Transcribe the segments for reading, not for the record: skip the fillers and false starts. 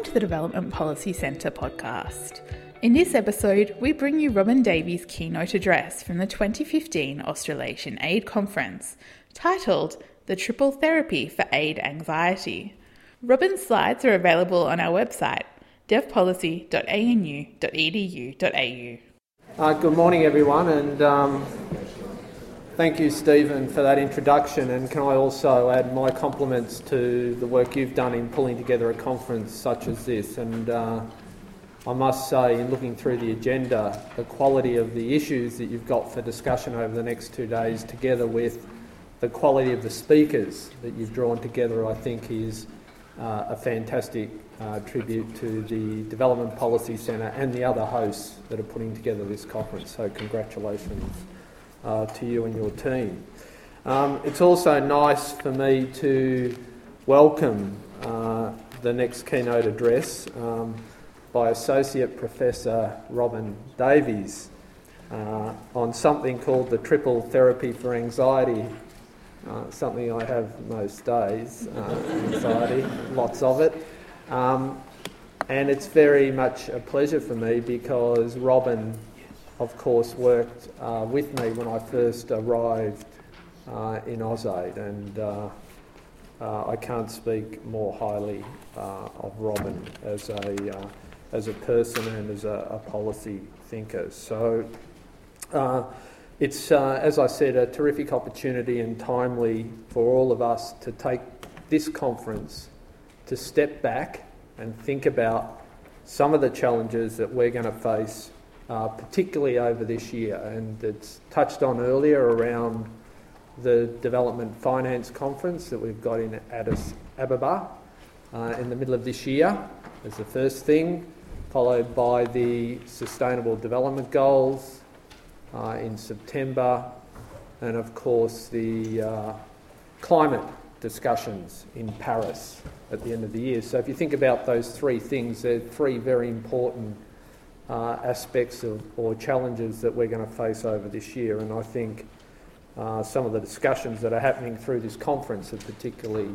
to the Development Policy Centre podcast. In this episode, we bring you Robin Davies' keynote address from the 2015 Australasian Aid Conference, titled The Triple Therapy for Aid Anxiety. Robin's slides are available on our website, devpolicy.anu.edu.au. Good morning, everyone, and thank you, Stephen, for that introduction. And can I also add my compliments to the work you've done in pulling together a conference such as this. And I must say, in looking through the agenda, the quality of the issues that you've got for discussion over the next 2 days, together with the quality of the speakers that you've drawn together, I think is a fantastic tribute to the Development Policy Centre and the other hosts that are putting together this conference. So congratulations to you and your team. It's also nice for me to welcome the next keynote address by Associate Professor Robin Davies on something called the Triple Therapy for Anxiety. Something I have most days, anxiety, lots of it. And it's very much a pleasure for me because Robin, of course, worked with me when I first arrived in AusAid, and I can't speak more highly of Robin as a person and as a policy thinker. So it's, as I said, a terrific opportunity and timely for all of us to take this conference to step back and think about some of the challenges that we're going to face, particularly over this year. And it's touched on earlier around the Development Finance Conference that we've got in Addis Ababa in the middle of this year as the first thing, followed by the Sustainable Development Goals in September, and of course the climate discussions in Paris at the end of the year. So if you think about those three things, they're three very important aspects or challenges that we're going to face over this year, and I think some of the discussions that are happening through this conference are particularly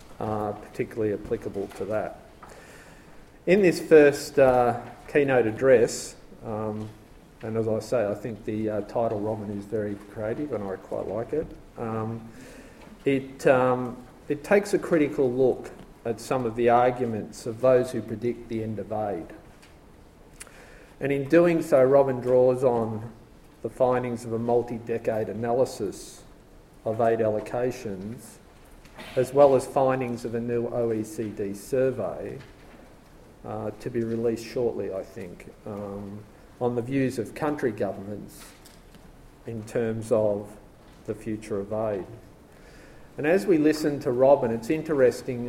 applicable to that. In this first keynote address, and as I say, I think the title, Robin, is very creative and I quite like it. It takes a critical look at some of the arguments of those who predict the end of aid. And in doing so, Robin draws on the findings of a multi-decade analysis of aid allocations, as well as findings of a new OECD survey to be released shortly, I think, on the views of country governments in terms of the future of aid. And as we listen to Robin, it's interesting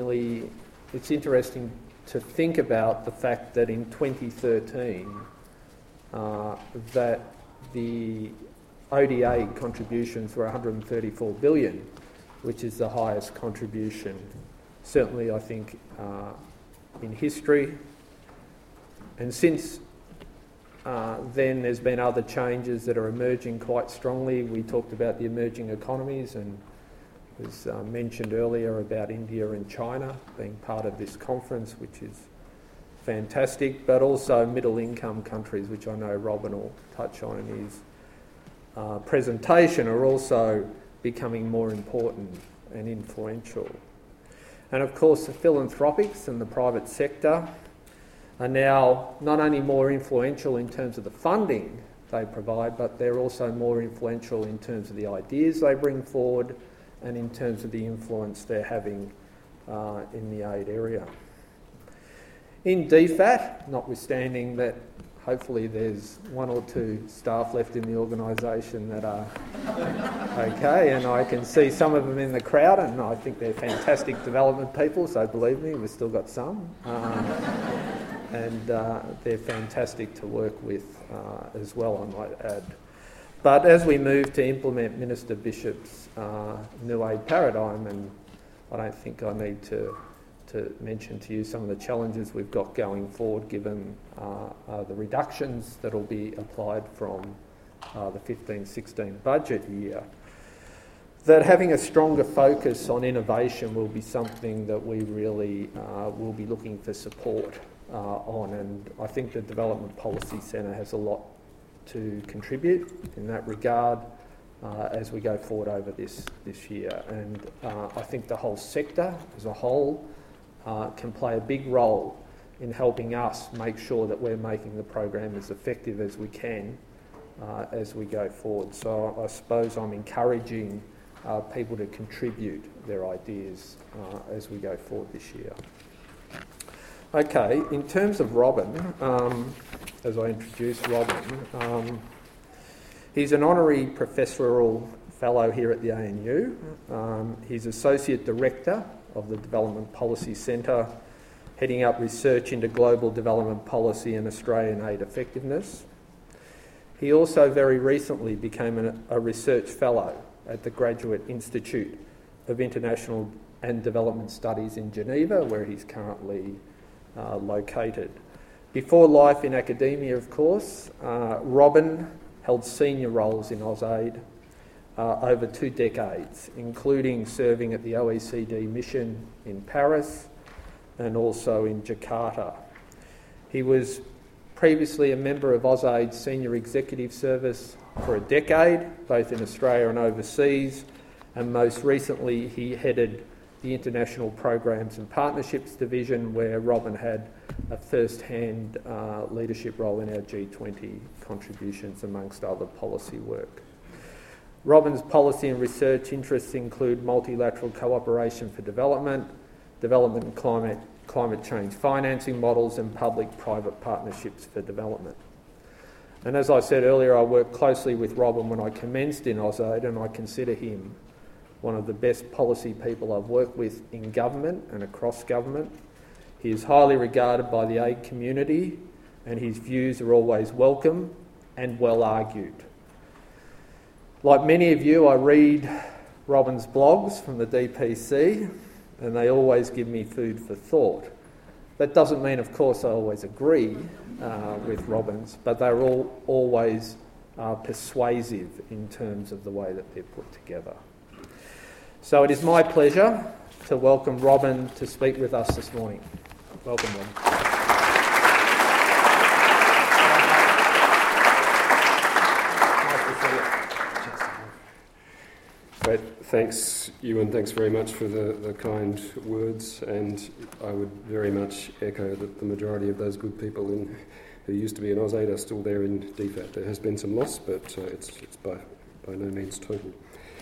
to think about the fact that in 2013 that the ODA contributions were 134 billion, which is the highest contribution, certainly I think, in history. And since then there's been other changes that are emerging quite strongly. We talked about the emerging economies, and it was mentioned earlier about India and China being part of this conference, which is fantastic, but also middle income countries, which I know Robin will touch on in his presentation, are also becoming more important and influential. And of course the philanthropics and the private sector are now not only more influential in terms of the funding they provide, but they're also more influential in terms of the ideas they bring forward and in terms of the influence they're having in the aid area. In DFAT, notwithstanding that hopefully there's one or two staff left in the organisation that are okay, and I can see some of them in the crowd, and I think they're fantastic development people, so believe me, we've still got some. And they're fantastic to work with as well, I might add. But as we move to implement Minister Bishop's new aid paradigm, and I don't think I need to mention to you some of the challenges we've got going forward, given the reductions that will be applied from the 15-16 budget year, that having a stronger focus on innovation will be something that we really will be looking for support on, and I think the Development Policy Centre has a lot to contribute in that regard as we go forward over this year. And I think the whole sector as a whole can play a big role in helping us make sure that we're making the program as effective as we can as we go forward. So I suppose I'm encouraging people to contribute their ideas as we go forward this year. Okay, in terms of Robin, as I introduced Robin, he's an honorary professorial fellow here at the ANU. He's Associate Director of the Development Policy Centre, heading up research into global development policy and Australian aid effectiveness. He also very recently became a research fellow at the Graduate Institute of International and Development Studies in Geneva, where he's currently located. Before life in academia, of course, Robin held senior roles in AusAid over 2 decades, including serving at the OECD mission in Paris and also in Jakarta. He was previously a member of AusAid's Senior Executive Service for a decade, both in Australia and overseas, and most recently he headed the International Programs and Partnerships Division, where Robin had a first-hand leadership role in our G20 contributions, amongst other policy work. Robin's policy and research interests include multilateral cooperation for development, development and climate change financing models, and public-private partnerships for development. And as I said earlier, I worked closely with Robin when I commenced in AusAid, and I consider him one of the best policy people I've worked with in government and across government. He is highly regarded by the aid community, and his views are always welcome and well argued. Like many of you, I read Robin's blogs from the DPC, and they always give me food for thought. That doesn't mean, of course, I always agree with Robin's, but they're always persuasive in terms of the way that they're put together. So it is my pleasure to welcome Robin to speak with us this morning. Welcome, Robin. Nice to see you. Great. Thanks, Ewan. Thanks very much for the kind words, and I would very much echo that the majority of those good people who used to be in AusAid are still there in DFAT. There has been some loss, but it's by no means total.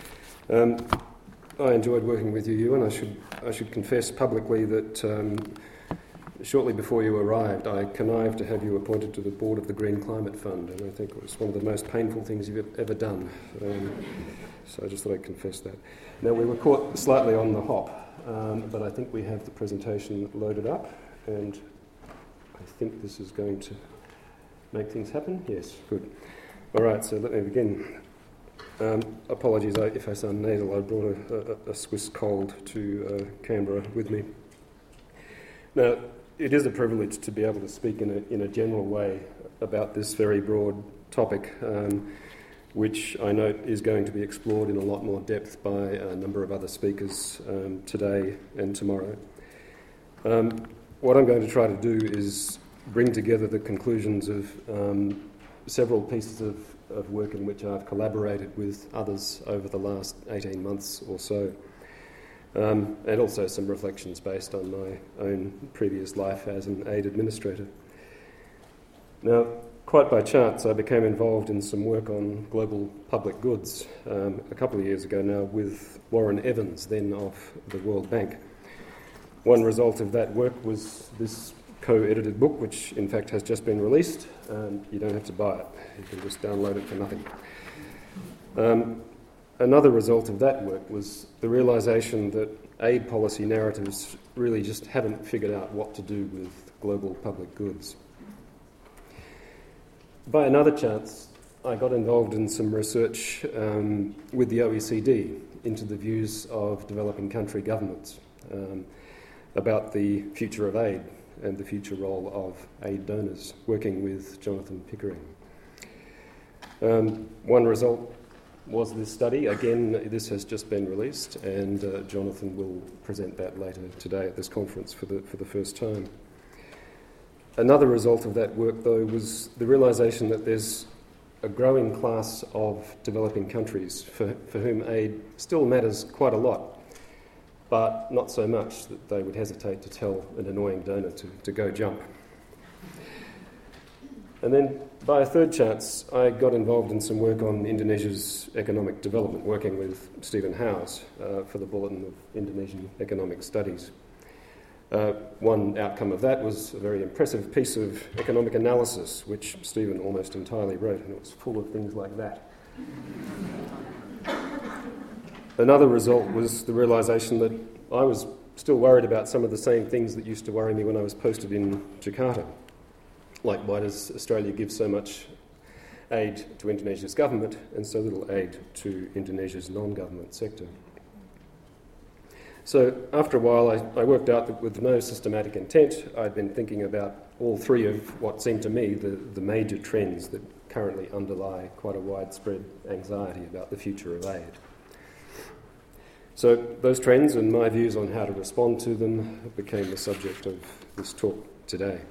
I enjoyed working with you, Ewan. I should confess publicly that shortly before you arrived, I connived to have you appointed to the board of the Green Climate Fund, and I think it was one of the most painful things you've ever done. So I just thought I'd confess that. Now, we were caught slightly on the hop, but I think we have the presentation loaded up, and I think this is going to make things happen. Yes, good. All right, so let me begin. Apologies if I sound nasal. I brought a Swiss cold to Canberra with me. Now, it is a privilege to be able to speak in a general way about this very broad topic, which I note is going to be explored in a lot more depth by a number of other speakers today and tomorrow. What I'm going to try to do is bring together the conclusions of several pieces of work in which I've collaborated with others over the last 18 months or so, and also some reflections based on my own previous life as an aid administrator. Now, quite by chance, I became involved in some work on global public goods a couple of years ago now with Warren Evans, then of the World Bank. One result of that work was this co-edited book, which in fact has just been released, and you don't have to buy it. You can just download it for nothing. Another result of that work was the realisation that aid policy narratives really just haven't figured out what to do with global public goods. By another chance, I got involved in some research with the OECD into the views of developing country governments about the future of aid and the future role of aid donors, working with Jonathan Pickering. One result was this study. Again, this has just been released, and Jonathan will present that later today at this conference for the first time. Another result of that work, though, was the realisation that there's a growing class of developing countries for whom aid still matters quite a lot, but not so much that they would hesitate to tell an annoying donor to go jump. And then, by a third chance, I got involved in some work on Indonesia's economic development, working with Stephen Howes for the Bulletin of Indonesian Economic Studies. One outcome of that was a very impressive piece of economic analysis, which Stephen almost entirely wrote, and it was full of things like that. Another result was the realisation that I was still worried about some of the same things that used to worry me when I was posted in Jakarta. Like, why does Australia give so much aid to Indonesia's government and so little aid to Indonesia's non-government sector? So after a while, I worked out that with no systematic intent, I'd been thinking about all three of what seemed to me the major trends that currently underlie quite a widespread anxiety about the future of aid. So those trends and my views on how to respond to them became the subject of this talk today.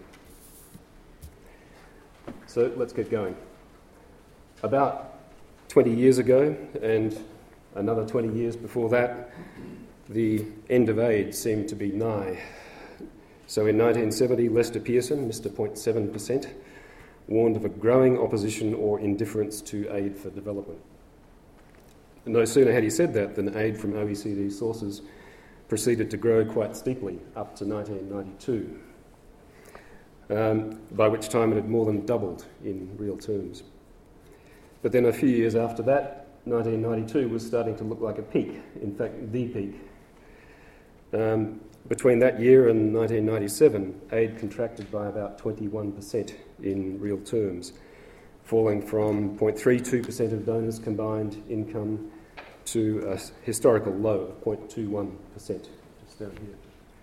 So let's get going. About 20 years ago, and another 20 years before that, the end of aid seemed to be nigh. So in 1970, Lester Pearson, Mr. 0.7%, warned of a growing opposition or indifference to aid for development. No sooner had he said that than aid from OECD sources proceeded to grow quite steeply up to 1992, by which time it had more than doubled in real terms. But then a few years after that, 1992 was starting to look like a peak, in fact the peak. Between that year and 1997, aid contracted by about 21% in real terms, falling from 0.32% of donors' combined income to a historical low of 0.21%, just down here.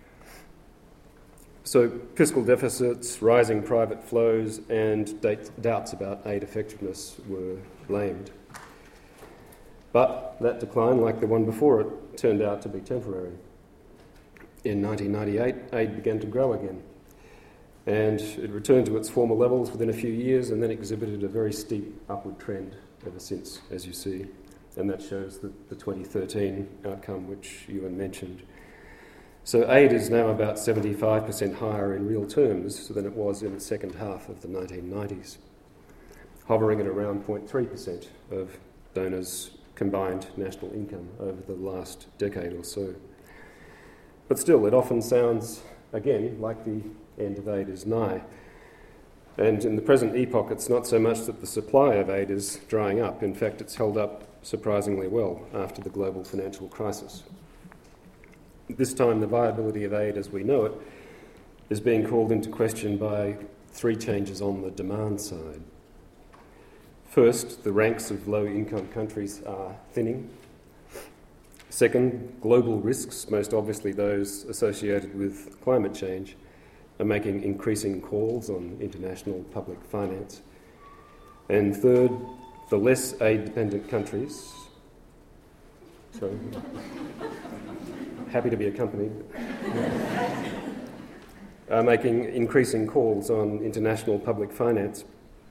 So fiscal deficits, rising private flows, and doubts about aid effectiveness were blamed. But that decline, like the one before it, turned out to be temporary. In 1998, aid began to grow again, and it returned to its former levels within a few years and then exhibited a very steep upward trend ever since, as you see. And that shows the 2013 outcome, which Ewan mentioned. So aid is now about 75% higher in real terms than it was in the second half of the 1990s, hovering at around 0.3% of donors' combined national income over the last decade or so. But still, it often sounds, again, like the end of aid is nigh. And in the present epoch, it's not so much that the supply of aid is drying up. In fact, it's held up surprisingly well after the global financial crisis. This time, the viability of aid as we know it is being called into question by three changes on the demand side. First, the ranks of low-income countries are thinning. Second, global risks, most obviously those associated with climate change, are making increasing calls on international public finance. And third, the less aid-dependent countries, happy to be accompanied, are making increasing calls on international public finance.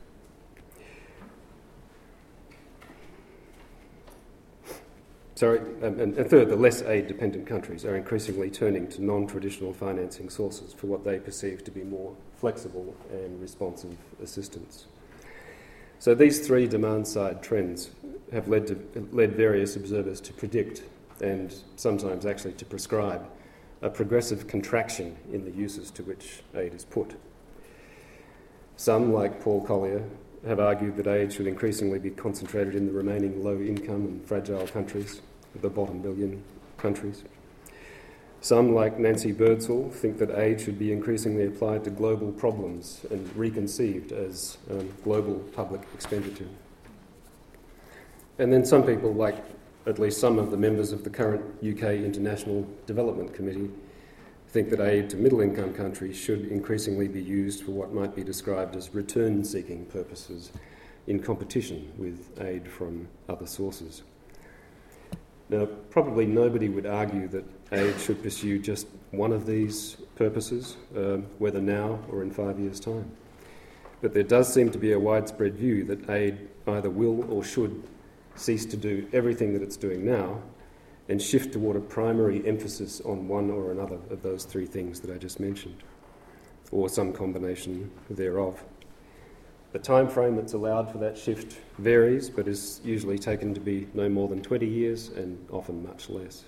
And third, the less aid-dependent countries are increasingly turning to non-traditional financing sources for what they perceive to be more flexible and responsive assistance. So these three demand-side trends have led various observers to predict, and sometimes actually to prescribe, a progressive contraction in the uses to which aid is put. Some, like Paul Collier, have argued that aid should increasingly be concentrated in the remaining low-income and fragile countries, the bottom billion countries. Some, like Nancy Birdsall, think that aid should be increasingly applied to global problems and reconceived as global public expenditure. And then some people, like at least some of the members of the current UK International Development Committee, think that aid to middle-income countries should increasingly be used for what might be described as return-seeking purposes in competition with aid from other sources. Now, probably nobody would argue that aid should pursue just one of these purposes, whether now or in 5 years' time. But there does seem to be a widespread view that aid either will or should cease to do everything that it's doing now and shift toward a primary emphasis on one or another of those three things that I just mentioned, or some combination thereof. The time frame that's allowed for that shift varies, but is usually taken to be no more than 20 years and often much less.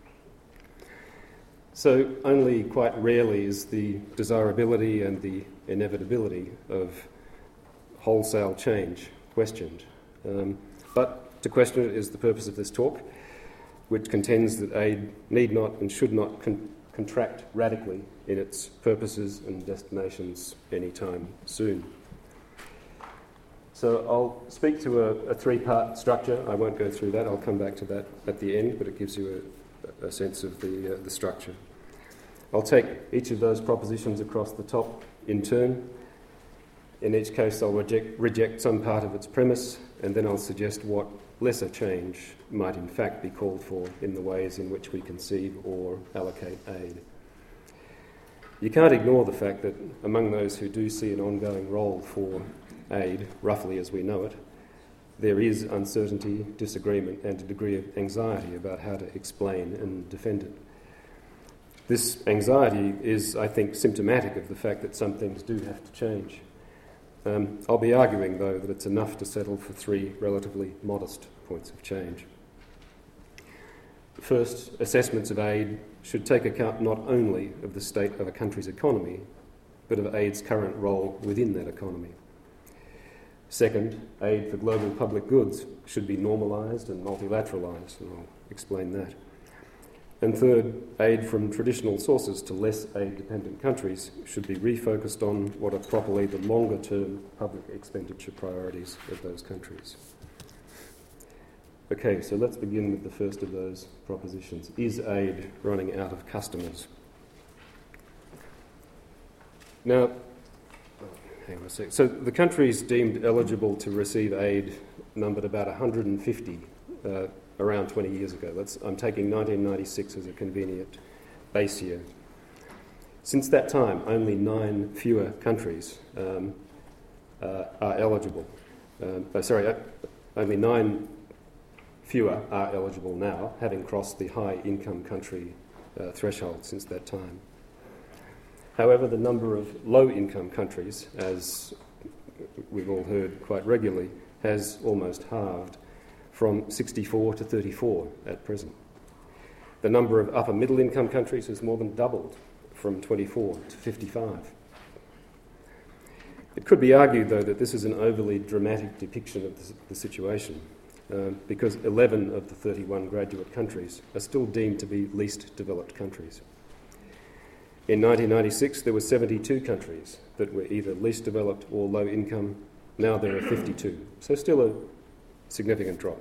So only quite rarely is the desirability and the inevitability of wholesale change questioned. But to question it is the purpose of this talk, which contends that aid need not and should not contract radically in its purposes and destinations anytime soon. So I'll speak to a three-part structure. I won't go through that. I'll come back to that at the end, but it gives you a sense of the structure. I'll take each of those propositions across the top in turn. In each case, I'll reject some part of its premise, and then I'll suggest what lesser change might in fact be called for in the ways in which we conceive or allocate aid. You can't ignore the fact that among those who do see an ongoing role for aid, roughly as we know it, there is uncertainty, disagreement, and a degree of anxiety about how to explain and defend it. This anxiety is, I think, symptomatic of the fact that some things do have to change. I'll be arguing, though, that it's enough to settle for three relatively modest points of change. First, assessments of aid should take account not only of the state of a country's economy, but of aid's current role within that economy. Second, aid for global public goods should be normalised and multilateralised, and I'll explain that. And third, aid from traditional sources to less aid-dependent countries should be refocused on what are properly the longer-term public expenditure priorities of those countries. Okay, so let's begin with the first of those propositions. Is aid running out of customers? Now, hang on a sec. So the countries deemed eligible to receive aid numbered about 150 around 20 years ago. I'm taking 1996 as a convenient base year. Since that time, only 9 fewer countries are eligible. Only 9 fewer are eligible now, having crossed the high-income country threshold since that time. However, the number of low-income countries, as we've all heard quite regularly, has almost halved, from 64 to 34 at present. The number of upper middle income countries has more than doubled, from 24 to 55. It could be argued, though, that this is an overly dramatic depiction of the situation, because 11 of the 31 graduate countries are still deemed to be least developed countries. In 1996, there were 72 countries that were either least developed or low income. Now there are 52, so still a significant drop.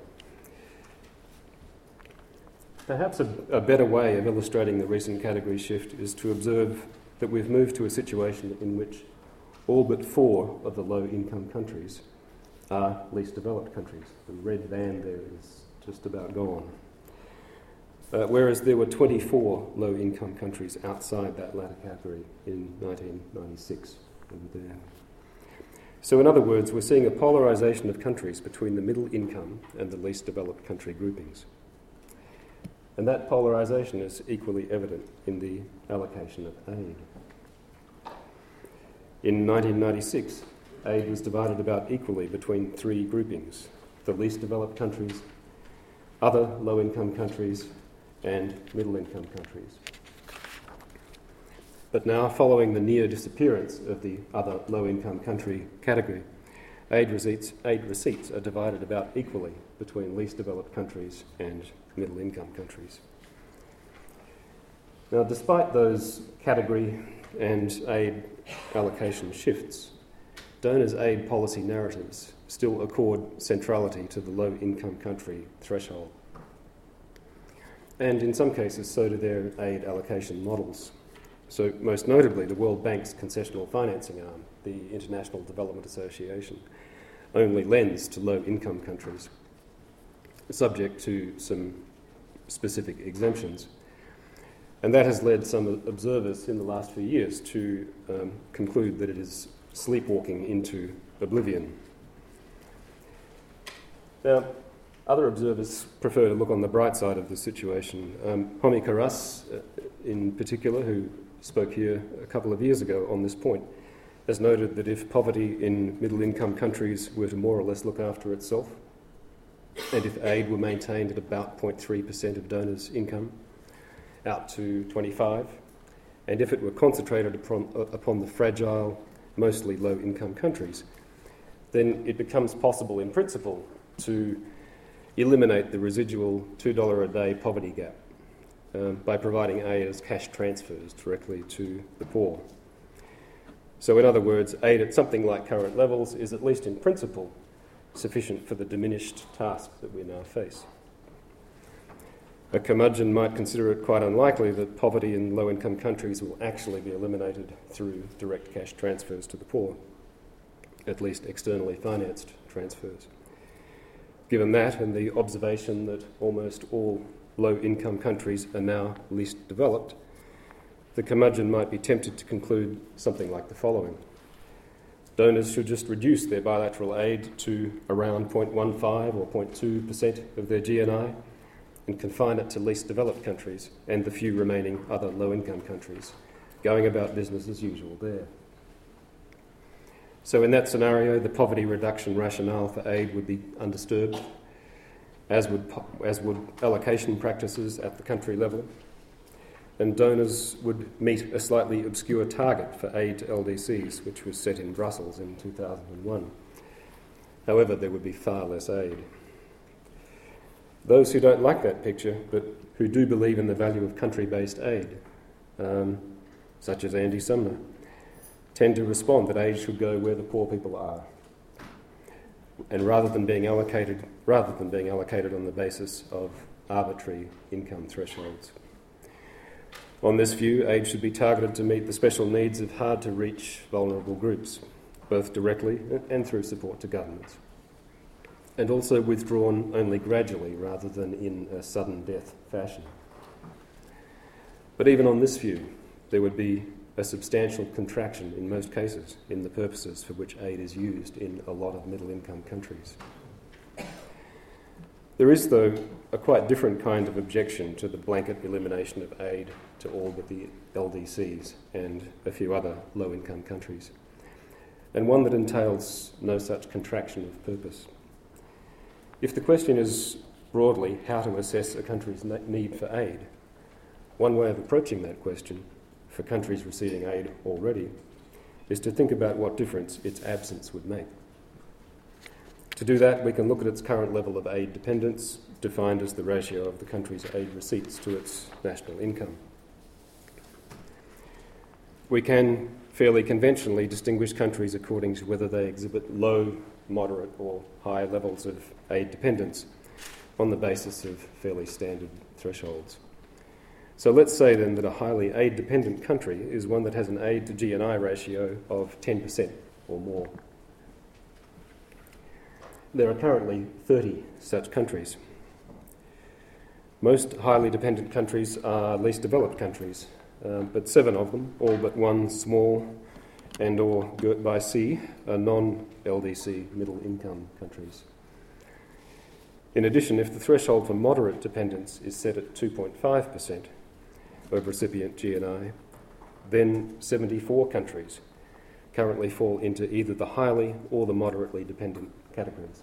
Perhaps a better way of illustrating the recent category shift is to observe that we've moved to a situation in which all but 4 of the low-income countries are least developed countries. The red band there is just about gone. Whereas there were 24 low-income countries outside that latter category in 1996 and there. So in other words, we're seeing a polarisation of countries between the middle income and the least developed country groupings. And that polarisation is equally evident in the allocation of aid. In 1996, aid was divided about equally between 3 groupings: the least developed countries, other low-income countries, and middle-income countries. But now, following the near disappearance of the other low-income country category, aid receipts are divided about equally between least developed countries and middle-income countries. Now, despite those category and aid allocation shifts, donors' aid policy narratives still accord centrality to the low-income country threshold. And in some cases, so do their aid allocation models. So most notably, the World Bank's concessional financing arm, the International Development Association, only lends to low-income countries, subject to some specific exemptions. And that has led some observers in the last few years to conclude that it is sleepwalking into oblivion. Now, other observers prefer to look on the bright side of the situation. Homi Karas, in particular, who spoke here a couple of years ago on this point, has noted that if poverty in middle-income countries were to more or less look after itself, and if aid were maintained at about 0.3% of donors' income, out to 25, and if it were concentrated upon the fragile, mostly low-income countries, then it becomes possible in principle to eliminate the residual $2 a day poverty gap by providing aid as cash transfers directly to the poor. So in other words, aid at something like current levels is, at least in principle, sufficient for the diminished task that we now face. A curmudgeon might consider it quite unlikely that poverty in low-income countries will actually be eliminated through direct cash transfers to the poor, at least externally financed transfers. Given that and the observation that almost all low-income countries are now least developed, the curmudgeon might be tempted to conclude something like the following. Donors should just reduce their bilateral aid to around 0.15 or 0.2% of their GNI and confine it to least developed countries and the few remaining other low-income countries, going about business as usual there. So in that scenario, the poverty reduction rationale for aid would be undisturbed, as would allocation practices at the country level, and donors would meet a slightly obscure target for aid to LDCs, which was set in Brussels in 2001. However, there would be far less aid. Those who don't like that picture, but who do believe in the value of country-based aid, such as Andy Sumner, tend to respond that aid should go where the poor people are, and rather than being allocated on the basis of arbitrary income thresholds. On this view, aid should be targeted to meet the special needs of hard-to-reach vulnerable groups, both directly and through support to governments, and also withdrawn only gradually rather than in a sudden death fashion. But even on this view, there would be a substantial contraction in most cases in the purposes for which aid is used in a lot of middle-income countries. There is, though, a quite different kind of objection to the blanket elimination of aid to all but the LDCs and a few other low-income countries, and one that entails no such contraction of purpose. If the question is broadly how to assess a country's need for aid, one way of approaching that question for countries receiving aid already is to think about what difference its absence would make. To do that, we can look at its current level of aid dependence, defined as the ratio of the country's aid receipts to its national income. We can fairly conventionally distinguish countries according to whether they exhibit low, moderate or high levels of aid dependence on the basis of fairly standard thresholds. So let's say then that a highly aid-dependent country is one that has an aid to GNI ratio of 10% or more. There are currently 30 such countries. Most highly dependent countries are least developed countries, but 7 of them, all but one small and or girt by sea, are non-LDC middle-income countries. In addition, if the threshold for moderate dependence is set at 2.5% of recipient GNI, then 74 countries currently fall into either the highly or the moderately dependent categories.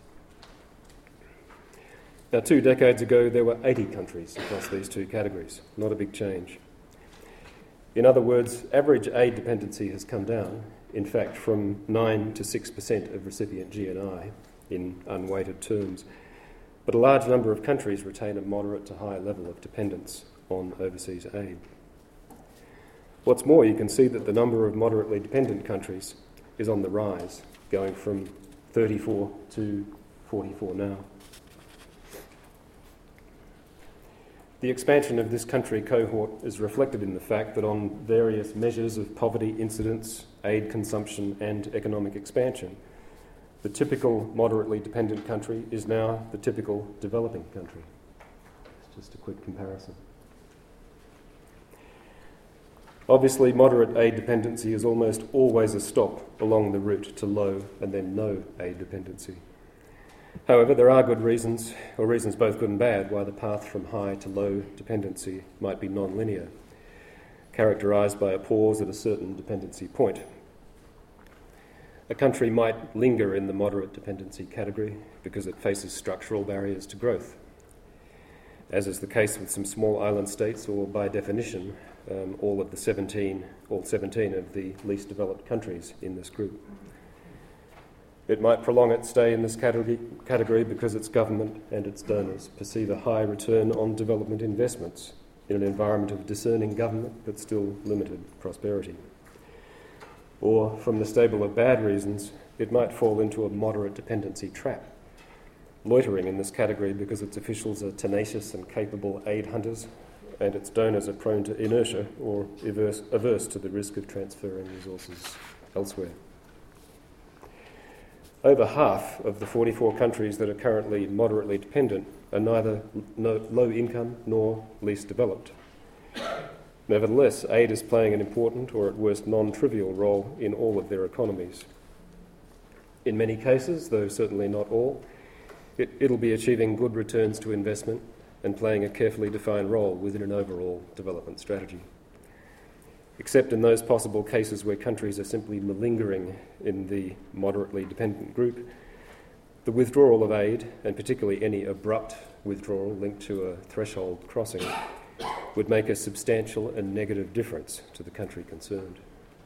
Now, 2 decades ago, there were 80 countries across these 2 categories, not a big change. In other words, average aid dependency has come down, in fact, from 9 to 6% of recipient GNI in unweighted terms, but a large number of countries retain a moderate to high level of dependence on overseas aid. What's more, you can see that the number of moderately dependent countries is on the rise, going from 34 to 44 now. The expansion of this country cohort is reflected in the fact that on various measures of poverty incidence, aid consumption and economic expansion, the typical moderately dependent country is now the typical developing country. just a quick comparison. Obviously, moderate aid dependency is almost always a stop along the route to low and then no aid dependency. However, there are good reasons, or reasons both good and bad, why the path from high to low dependency might be non-linear, characterised by a pause at a certain dependency point. A country might linger in the moderate dependency category because it faces structural barriers to growth, as is the case with some small island states, or by definition, all 17 of the least developed countries in this group. It might prolong its stay in this category because its government and its donors perceive a high return on development investments in an environment of discerning government but still limited prosperity. Or, from the stable of bad reasons, it might fall into a moderate dependency trap, loitering in this category because its officials are tenacious and capable aid hunters, and its donors are prone to inertia or averse to the risk of transferring resources elsewhere. Over half of the 44 countries that are currently moderately dependent are neither low income nor least developed. Nevertheless, aid is playing an important, or at worst non-trivial, role in all of their economies. In many cases, though certainly not all, it'll be achieving good returns to investment and playing a carefully defined role within an overall development strategy. Except in those possible cases where countries are simply malingering in the moderately dependent group, the withdrawal of aid, and particularly any abrupt withdrawal linked to a threshold crossing, would make a substantial and negative difference to the country concerned.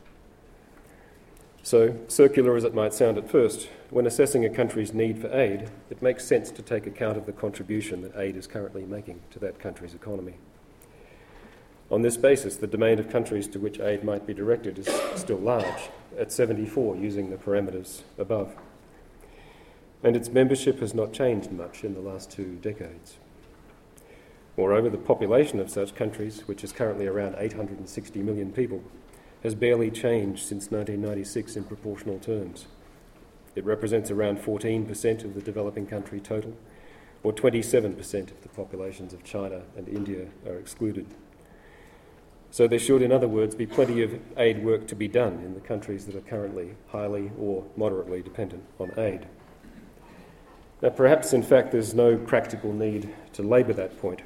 So, circular as it might sound at first, when assessing a country's need for aid, it makes sense to take account of the contribution that aid is currently making to that country's economy. On this basis, the domain of countries to which aid might be directed is still large, at 74 using the parameters above. And its membership has not changed much in the last 2 decades. Moreover, the population of such countries, which is currently around 860 million people, has barely changed since 1996 in proportional terms. It represents around 14% of the developing country total, or 27% if the populations of China and India are excluded. So there should, in other words, be plenty of aid work to be done in the countries that are currently highly or moderately dependent on aid. Now, perhaps, in fact, there's no practical need to labour that point.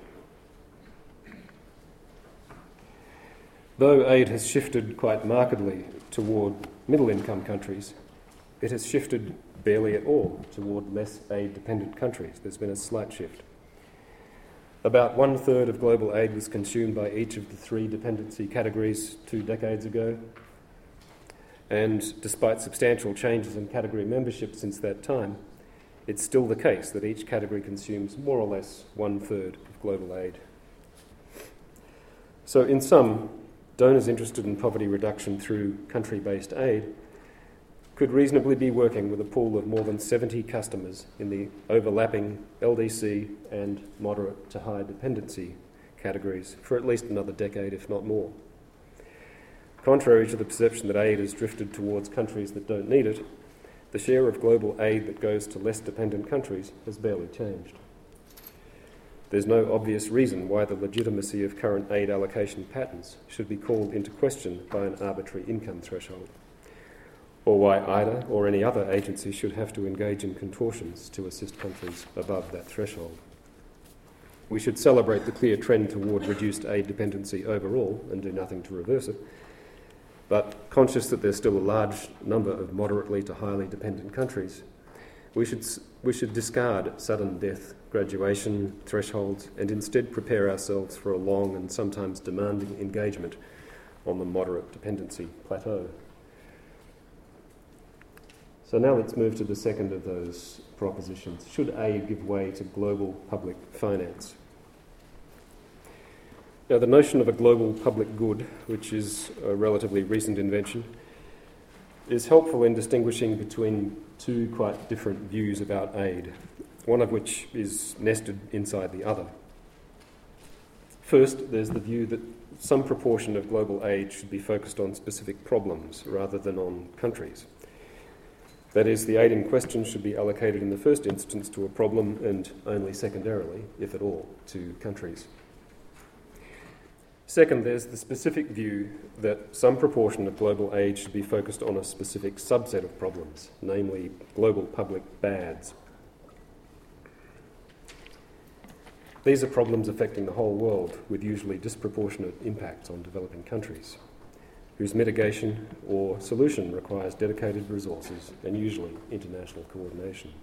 Though aid has shifted quite markedly toward middle-income countries, it has shifted barely at all toward less aid-dependent countries. There's been a slight shift. About 1/3 of global aid was consumed by each of the 3 dependency categories 2 decades ago, and despite substantial changes in category membership since that time, it's still the case that each category consumes more or less 1/3 of global aid. So in sum, donors interested in poverty reduction through country-based aid could reasonably be working with a pool of more than 70 customers in the overlapping LDC and moderate to high dependency categories for at least another decade, if not more. Contrary to the perception that aid has drifted towards countries that don't need it, the share of global aid that goes to less dependent countries has barely changed. There's no obvious reason why the legitimacy of current aid allocation patterns should be called into question by an arbitrary income threshold, or why IDA or any other agency should have to engage in contortions to assist countries above that threshold. We should celebrate the clear trend toward reduced aid dependency overall and do nothing to reverse it, but conscious that there's still a large number of moderately to highly dependent countries, we should discard sudden death, graduation, thresholds, and instead prepare ourselves for a long and sometimes demanding engagement on the moderate dependency plateau. So now let's move to the second of those propositions. Should aid give way to global public finance? Now, the notion of a global public good, which is a relatively recent invention, is helpful in distinguishing between 2 quite different views about aid, one of which is nested inside the other. First, there's the view that some proportion of global aid should be focused on specific problems rather than on countries. That is, the aid in question should be allocated in the first instance to a problem and only secondarily, if at all, to countries. Second, there's the specific view that some proportion of global aid should be focused on a specific subset of problems, namely global public bads. These are problems affecting the whole world, with usually disproportionate impacts on developing countries, whose mitigation or solution requires dedicated resources and usually international coordination.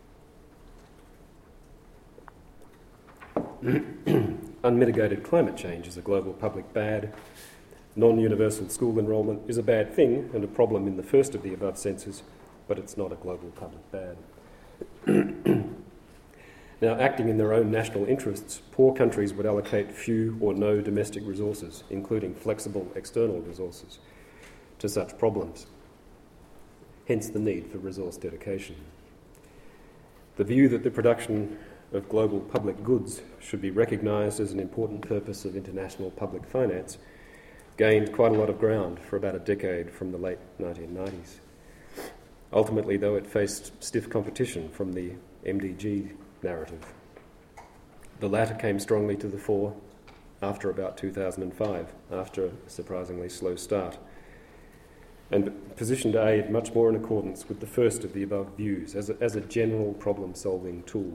Unmitigated climate change is a global public bad. Non-universal school enrolment is a bad thing and a problem in the first of the above senses, but it's not a global public bad. Now, acting in their own national interests, poor countries would allocate few or no domestic resources, including flexible external resources, to such problems. Hence the need for resource dedication. The view that the production of global public goods should be recognised as an important purpose of international public finance gained quite a lot of ground for about a decade from the late 1990s. Ultimately, though, it faced stiff competition from the MDG narrative. The latter came strongly to the fore after about 2005, after a surprisingly slow start, and positioned aid much more in accordance with the first of the above views as a general problem-solving tool.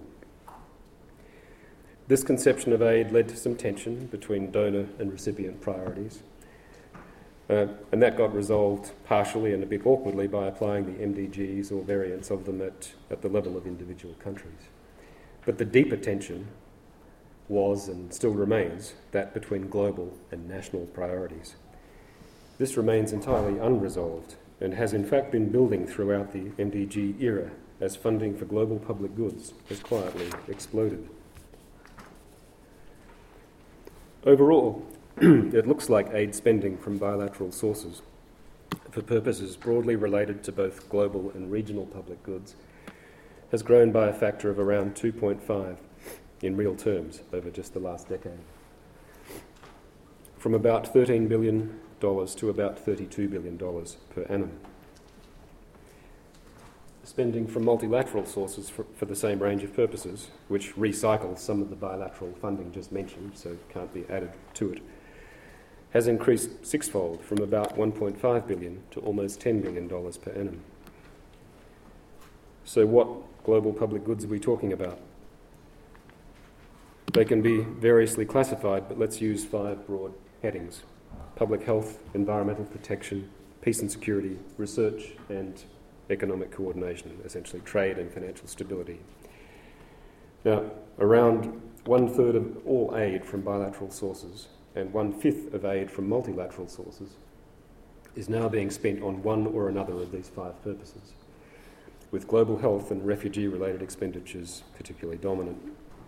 This conception of aid led to some tension between donor and recipient priorities, and that got resolved partially and a bit awkwardly by applying the MDGs or variants of them at the level of individual countries. But the deeper tension was and still remains that between global and national priorities. This remains entirely unresolved and has in fact been building throughout the MDG era as funding for global public goods has quietly exploded. Overall, it looks like aid spending from bilateral sources for purposes broadly related to both global and regional public goods has grown by a factor of around 2.5 in real terms over just the last decade, from about $13 billion to about $32 billion per annum. Spending from multilateral sources for the same range of purposes, which recycles some of the bilateral funding just mentioned, so can't be added to it, has increased sixfold from about $1.5 billion to almost $10 billion per annum. So what global public goods are we talking about? They can be variously classified, but let's use 5 broad headings: public health, environmental protection, peace and security, research, and economic coordination, essentially trade and financial stability. Now, around 1/3 of all aid from bilateral sources and 1/5 of aid from multilateral sources is now being spent on one or another of these 5 purposes, with global health and refugee-related expenditures particularly dominant.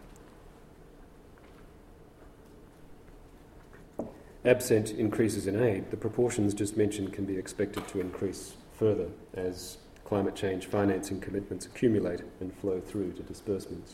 Absent increases in aid, the proportions just mentioned can be expected to increase further as climate change financing commitments accumulate and flow through to disbursements.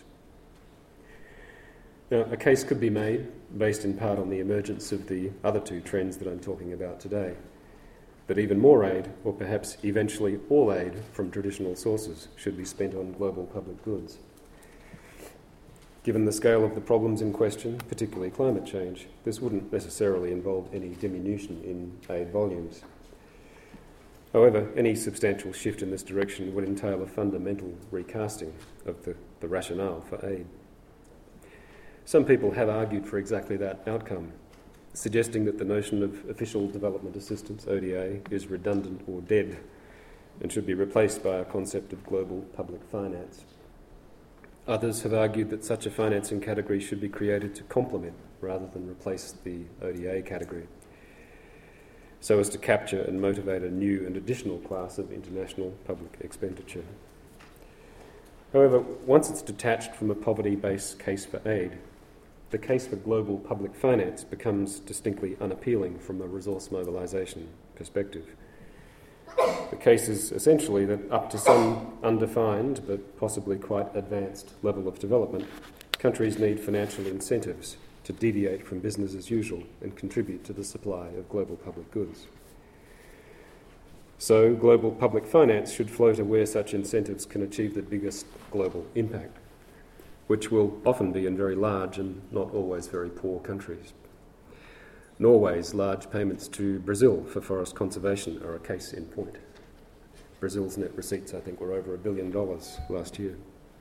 Now, a case could be made, based in part on the emergence of the other 2 trends that I'm talking about today, that even more aid, or perhaps eventually all aid from traditional sources, should be spent on global public goods. Given the scale of the problems in question, particularly climate change, this wouldn't necessarily involve any diminution in aid volumes. However, any substantial shift in this direction would entail a fundamental recasting of the rationale for aid. Some people have argued for exactly that outcome, suggesting that the notion of official development assistance, ODA, is redundant or dead and should be replaced by a concept of global public finance. Others have argued that such a financing category should be created to complement rather than replace the ODA category, so as to capture and motivate a new and additional class of international public expenditure. However, once it's detached from a poverty-based case for aid, the case for global public finance becomes distinctly unappealing from a resource mobilisation perspective. The case is essentially that up to some undefined but possibly quite advanced level of development, countries need financial incentives to deviate from business as usual and contribute to the supply of global public goods. So global public finance should flow to where such incentives can achieve the biggest global impact, which will often be in very large and not always very poor countries. Norway's large payments to Brazil for forest conservation are a case in point. Brazil's net receipts, I think, were over $1 billion last year.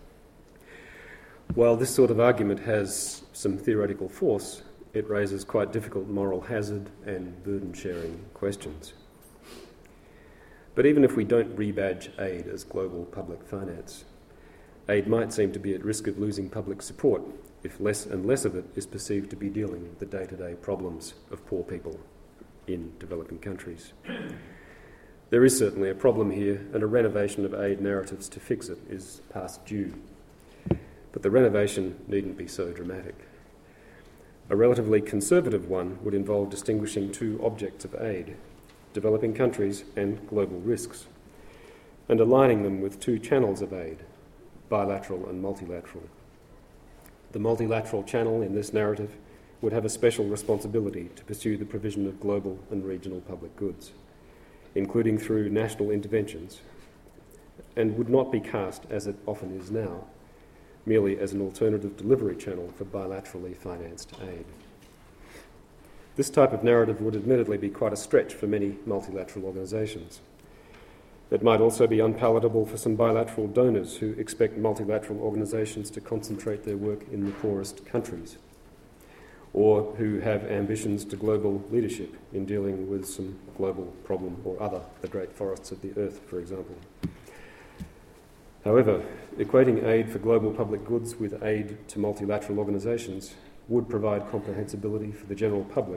While this sort of argument has some theoretical force, it raises quite difficult moral hazard and burden-sharing questions. But even if we don't rebadge aid as global public finance, aid might seem to be at risk of losing public support if less and less of it is perceived to be dealing with the day-to-day problems of poor people in developing countries. There is certainly a problem here, and a renovation of aid narratives to fix it is past due. But the renovation needn't be so dramatic. A relatively conservative one would involve distinguishing two objects of aid, developing countries and global risks, and aligning them with two channels of aid, bilateral and multilateral. The multilateral channel in this narrative would have a special responsibility to pursue the provision of global and regional public goods, including through national interventions, and would not be cast, as it often is now, merely as an alternative delivery channel for bilaterally financed aid. This type of narrative would admittedly be quite a stretch for many multilateral organisations. It might also be unpalatable for some bilateral donors who expect multilateral organisations to concentrate their work in the poorest countries, or who have ambitions to global leadership in dealing with some global problem or other, the great forests of the earth, for example. However, equating aid for global public goods with aid to multilateral organisations would provide comprehensibility for the general public.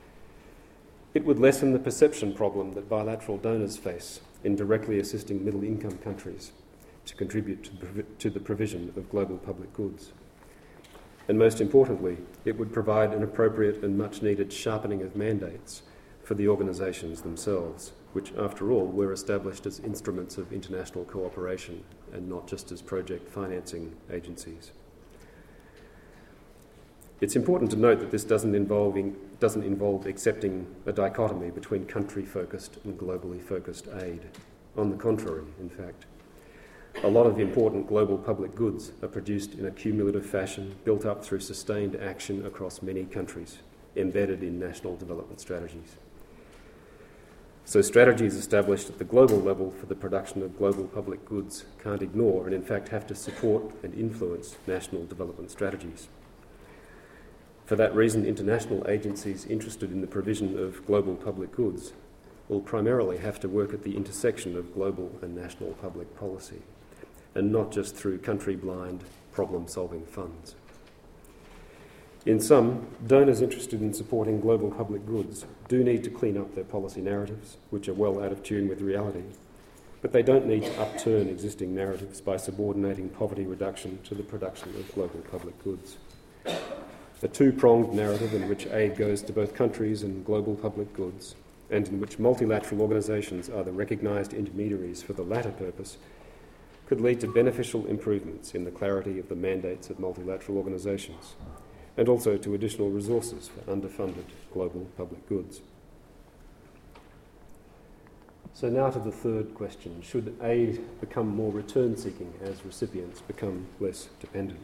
It would lessen the perception problem that bilateral donors face in directly assisting middle-income countries to contribute to the provision of global public goods. And most importantly, it would provide an appropriate and much-needed sharpening of mandates for the organisations themselves, which, after all, were established as instruments of international cooperation and not just as project financing agencies. It's important to note that this doesn't involve accepting a dichotomy between country-focused and globally focused aid. On the contrary, in fact, a lot of important global public goods are produced in a cumulative fashion, built up through sustained action across many countries, embedded in national development strategies. So strategies established at the global level for the production of global public goods can't ignore and in fact have to support and influence national development strategies. For that reason, international agencies interested in the provision of global public goods will primarily have to work at the intersection of global and national public policy, and not just through country-blind, problem-solving funds. In sum, donors interested in supporting global public goods do need to clean up their policy narratives, which are well out of tune with reality, but they don't need to upturn existing narratives by subordinating poverty reduction to the production of global public goods. A two-pronged narrative in which aid goes to both countries and global public goods, and in which multilateral organisations are the recognised intermediaries for the latter purpose, could lead to beneficial improvements in the clarity of the mandates of multilateral organisations, and also to additional resources for underfunded global public goods. So now to the third question: should aid become more return-seeking as recipients become less dependent?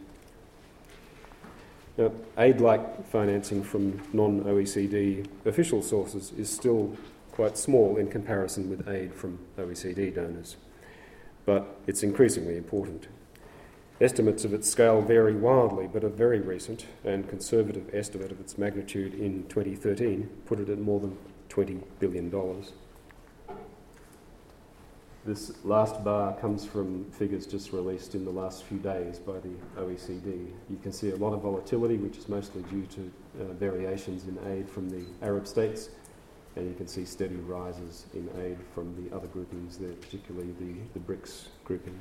Now, aid-like financing from non-OECD official sources is still quite small in comparison with aid from OECD donors, but it's increasingly important. Estimates of its scale vary wildly, but a very recent and conservative estimate of its magnitude in 2013 put it at more than $20 billion. This last bar comes from figures just released in the last few days by the OECD. You can see a lot of volatility, which is mostly due to variations in aid from the Arab states, and you can see steady rises in aid from the other groupings there, particularly the BRICS grouping.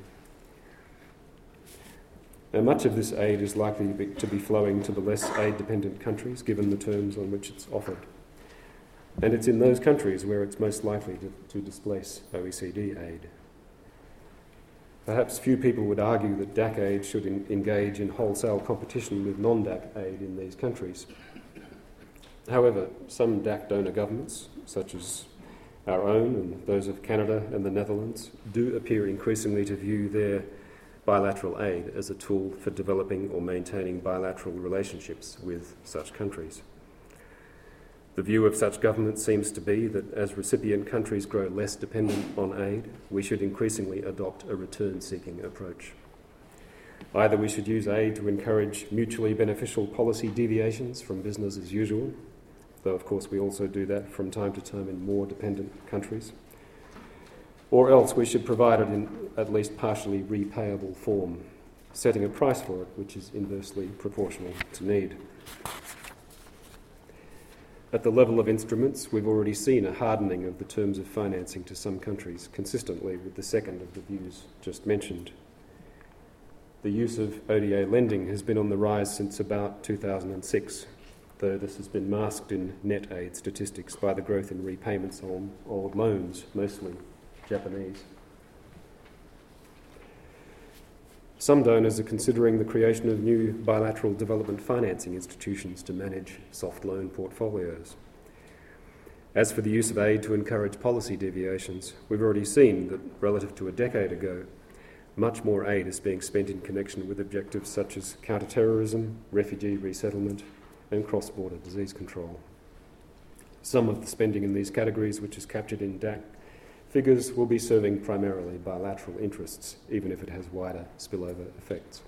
Now, much of this aid is likely to be flowing to the less aid-dependent countries, given the terms on which it's offered. And it's in those countries where it's most likely to displace OECD aid. Perhaps few people would argue that DAC aid should engage in wholesale competition with non-DAC aid in these countries. However, some DAC donor governments, such as Our own and those of Canada and the Netherlands do appear increasingly to view their bilateral aid as a tool for developing or maintaining bilateral relationships with such countries. The view of such governments seems to be that as recipient countries grow less dependent on aid, we should increasingly adopt a return-seeking approach. Either we should use aid to encourage mutually beneficial policy deviations from business as usual, though of course we also do that from time to time in more dependent countries, or else we should provide it in at least partially repayable form, setting a price for it which is inversely proportional to need. At the level of instruments, we've already seen a hardening of the terms of financing to some countries, consistently with the second of the views just mentioned. The use of ODA lending has been on the rise since about 2006, though this has been masked in net aid statistics by the growth in repayments on old loans, mostly Japanese. Some donors are considering the creation of new bilateral development financing institutions to manage soft loan portfolios. As for the use of aid to encourage policy deviations, we've already seen that, relative to a decade ago, much more aid is being spent in connection with objectives such as counter-terrorism, refugee resettlement, and cross-border disease control. Some of the spending in these categories, which is captured in DAC figures, will be serving primarily bilateral interests, even if it has wider spillover effects.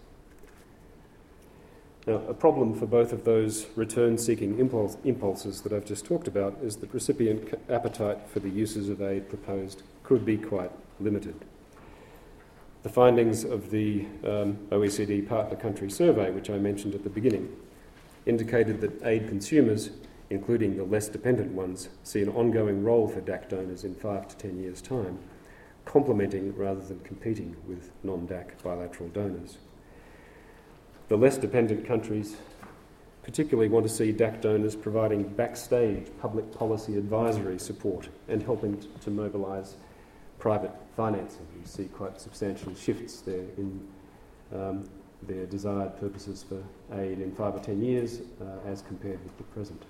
Now, a problem for both of those return-seeking impulses that I've just talked about is that recipient appetite for the uses of aid proposed could be quite limited. The findings of the OECD Partner Country Survey, which I mentioned at the beginning, indicated that aid consumers, including the less dependent ones, see an ongoing role for DAC donors in 5 to 10 years' time, complementing rather than competing with non-DAC bilateral donors. The less dependent countries particularly want to see DAC donors providing backstage public policy advisory support and helping to mobilise private financing. You see quite substantial shifts there in their desired purposes for aid in 5 or 10 years as compared with the present.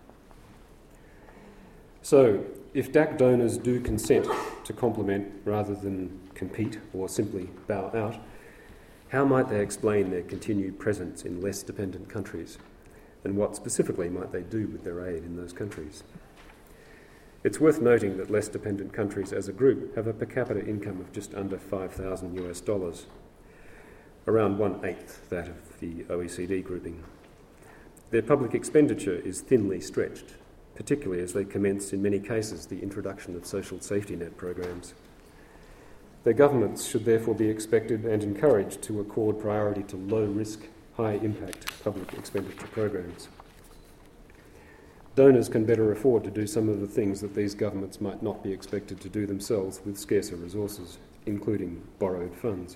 So, if DAC donors do consent to complement rather than compete or simply bow out, how might they explain their continued presence in less dependent countries? And what specifically might they do with their aid in those countries? It's worth noting that less dependent countries as a group have a per capita income of just under $5,000, around 1/8 that of the OECD grouping. Their public expenditure is thinly stretched, particularly as they commence, in many cases, the introduction of social safety net programs. Their governments should therefore be expected and encouraged to accord priority to low-risk, high-impact public expenditure programs. Donors can better afford to do some of the things that these governments might not be expected to do themselves with scarcer resources, including borrowed funds.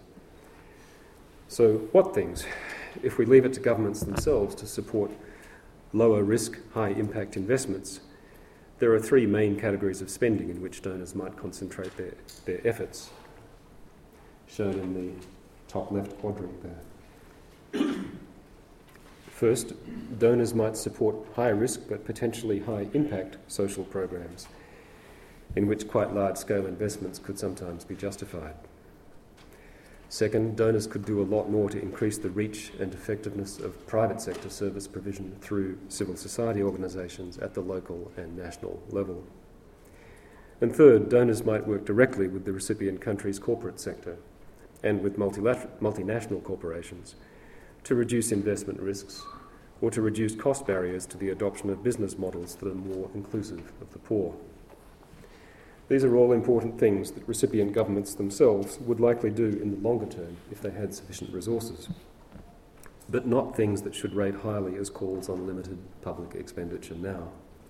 So what things? If we leave it to governments themselves to support lower risk, high impact investments, there are 3 main categories of spending in which donors might concentrate their efforts, shown in the top left quadrant there. First, donors might support high risk but potentially high impact social programs in which quite large scale investments could sometimes be justified. Second, donors could do a lot more to increase the reach and effectiveness of private sector service provision through civil society organisations at the local and national level. And third, donors might work directly with the recipient country's corporate sector and with multinational corporations to reduce investment risks or to reduce cost barriers to the adoption of business models that are more inclusive of the poor. These are all important things that recipient governments themselves would likely do in the longer term if they had sufficient resources, but not things that should rate highly as calls on limited public expenditure now.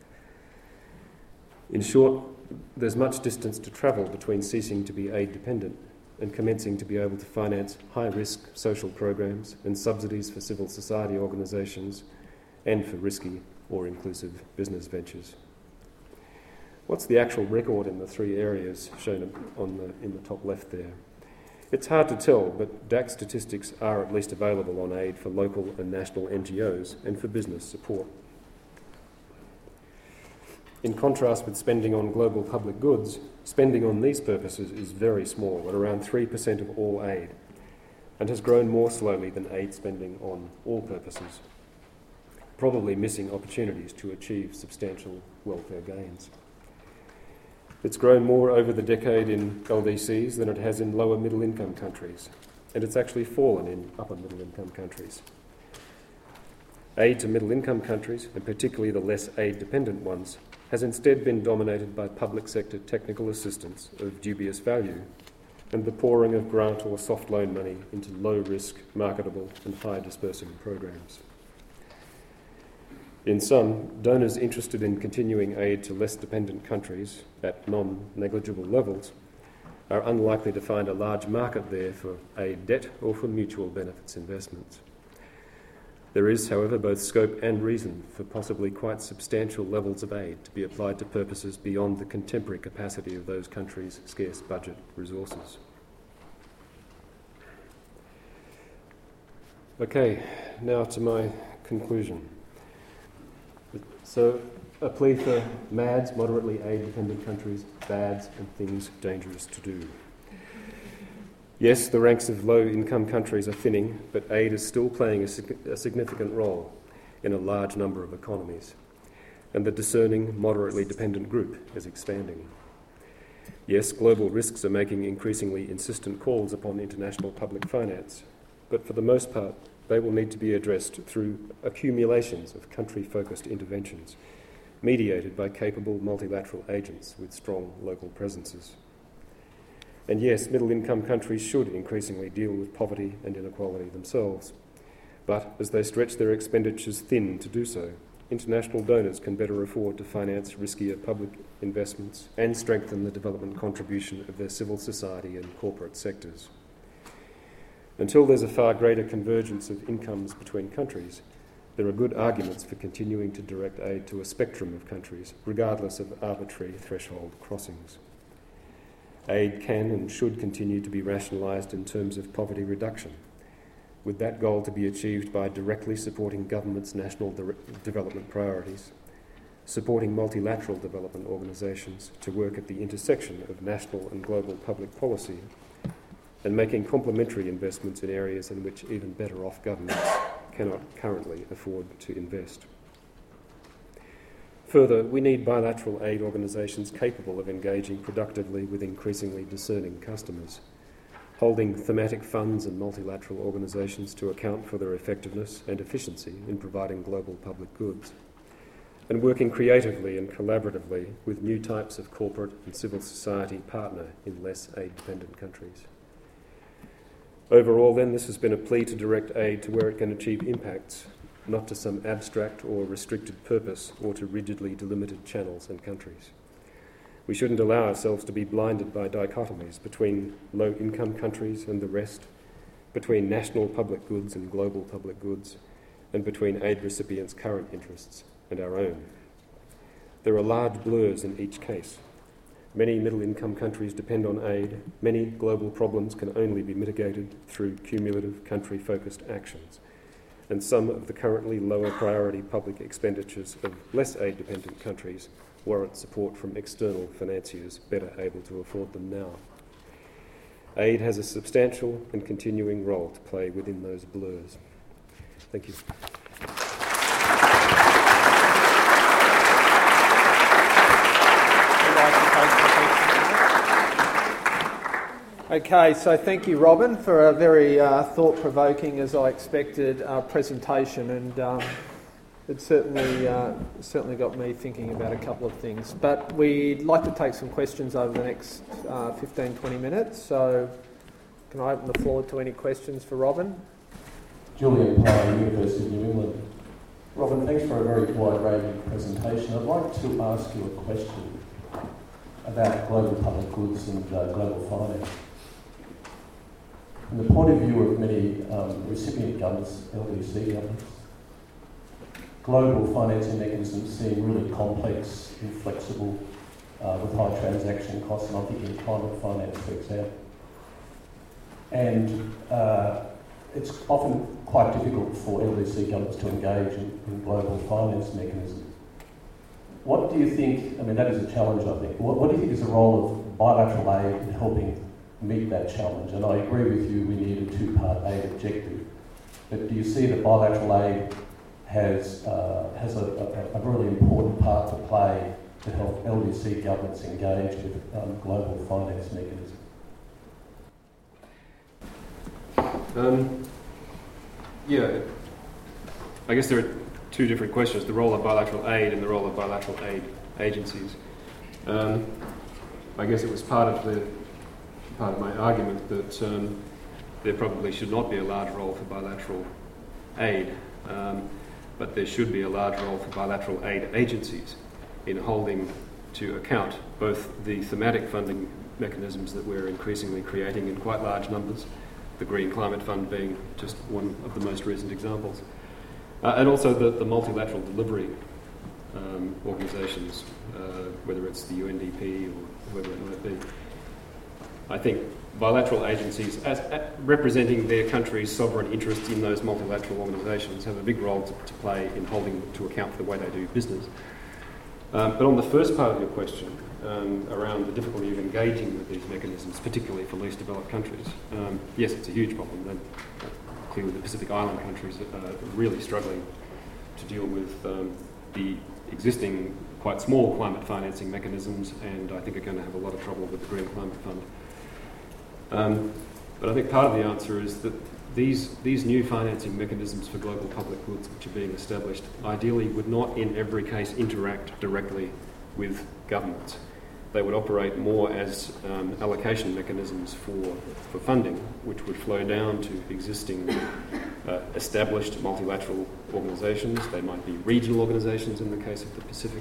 In short, there's much distance to travel between ceasing to be aid dependent and commencing to be able to finance high-risk social programs and subsidies for civil society organisations and for risky or inclusive business ventures. What's the actual record in the 3 areas shown in the top left there? It's hard to tell, but DAC statistics are at least available on aid for local and national NGOs and for business support. In contrast with spending on global public goods, spending on these purposes is very small, at around 3% of all aid, and has grown more slowly than aid spending on all purposes, probably missing opportunities to achieve substantial welfare gains. It's grown more over the decade in LDCs than it has in lower middle income countries, and it's actually fallen in upper middle income countries. Aid to middle income countries, and particularly the less aid dependent ones, has instead been dominated by public sector technical assistance of dubious value and the pouring of grant or soft loan money into low risk, marketable and high dispersing programs. In sum, donors interested in continuing aid to less dependent countries at non-negligible levels are unlikely to find a large market there for aid debt or for mutual benefits investments. There is, however, both scope and reason for possibly quite substantial levels of aid to be applied to purposes beyond the contemporary capacity of those countries' scarce budget resources. Okay, now to my conclusion. So, a plea for MADs, moderately aid-dependent countries, BADs, and things dangerous to do. Yes, the ranks of low-income countries are thinning, but aid is still playing a significant role in a large number of economies, and the discerning, moderately dependent group is expanding. Yes, global risks are making increasingly insistent calls upon international public finance, but for the most part, they will need to be addressed through accumulations of country-focused interventions, mediated by capable multilateral agents with strong local presences. And yes, middle-income countries should increasingly deal with poverty and inequality themselves. But as they stretch their expenditures thin to do so, international donors can better afford to finance riskier public investments and strengthen the development contribution of their civil society and corporate sectors. Until there's a far greater convergence of incomes between countries, there are good arguments for continuing to direct aid to a spectrum of countries, regardless of arbitrary threshold crossings. Aid can and should continue to be rationalised in terms of poverty reduction, with that goal to be achieved by directly supporting governments' national development priorities, supporting multilateral development organisations to work at the intersection of national and global public policy, and making complementary investments in areas in which even better off governments cannot currently afford to invest. Further, we need bilateral aid organisations capable of engaging productively with increasingly discerning customers, holding thematic funds and multilateral organisations to account for their effectiveness and efficiency in providing global public goods, and working creatively and collaboratively with new types of corporate and civil society partner in less aid-dependent countries. Overall, then, this has been a plea to direct aid to where it can achieve impacts, not to some abstract or restricted purpose or to rigidly delimited channels and countries. We shouldn't allow ourselves to be blinded by dichotomies between low-income countries and the rest, between national public goods and global public goods, and between aid recipients' current interests and our own. There are large blurs in each case. Many middle-income countries depend on aid. Many global problems can only be mitigated through cumulative country-focused actions. And some of the currently lower priority public expenditures of less aid-dependent countries warrant support from external financiers better able to afford them now. Aid has a substantial and continuing role to play within those blurs. Thank you. Okay, so thank you, Robin, for a very thought-provoking, as I expected, presentation, and it certainly got me thinking about a couple of things. But we'd like to take some questions over the next 15-20 minutes, so can I open the floor to any questions for Robin? Julian Pye, University of New England. Robin, thanks for a very wide-ranging presentation. I'd like to ask you a question about global public goods and global finance. From the point of view of many recipient governments, LDC governments, global financing mechanisms seem really complex, inflexible, with high transaction costs, and I'm thinking climate finance, for example. And it's often quite difficult for LDC governments to engage in global finance mechanisms. what do you think, I mean, that is a challenge, I think. What do you think is the role of bilateral aid in helping meet that challenge? And I agree with you, we need a two-part aid objective. But do you see that bilateral aid has a really important part to play to help LDC governments engage with global finance mechanisms? Yeah, I guess there are two different questions, the role of bilateral aid and the role of bilateral aid agencies. I guess it was part of my argument that there probably should not be a large role for bilateral aid, but there should be a large role for bilateral aid agencies in holding to account both the thematic funding mechanisms that we're increasingly creating in quite large numbers, the Green Climate Fund being just one of the most recent examples, and also the multilateral delivery organisations, whether it's the UNDP or whoever it might be. I think bilateral agencies, as representing their country's sovereign interest in those multilateral organisations, have a big role to play in holding to account for the way they do business. But on the first part of your question, around the difficulty of engaging with these mechanisms, particularly for least developed countries, yes, it's a huge problem. Clearly the Pacific Island countries are really struggling to deal with the existing quite small climate financing mechanisms, and I think are going to have a lot of trouble with the Green Climate Fund. But I think part of the answer is that these new financing mechanisms for global public goods which are being established ideally would not in every case interact directly with governments. They would operate more as allocation mechanisms for funding, which would flow down to existing established multilateral organisations. They might be regional organisations in the case of the Pacific.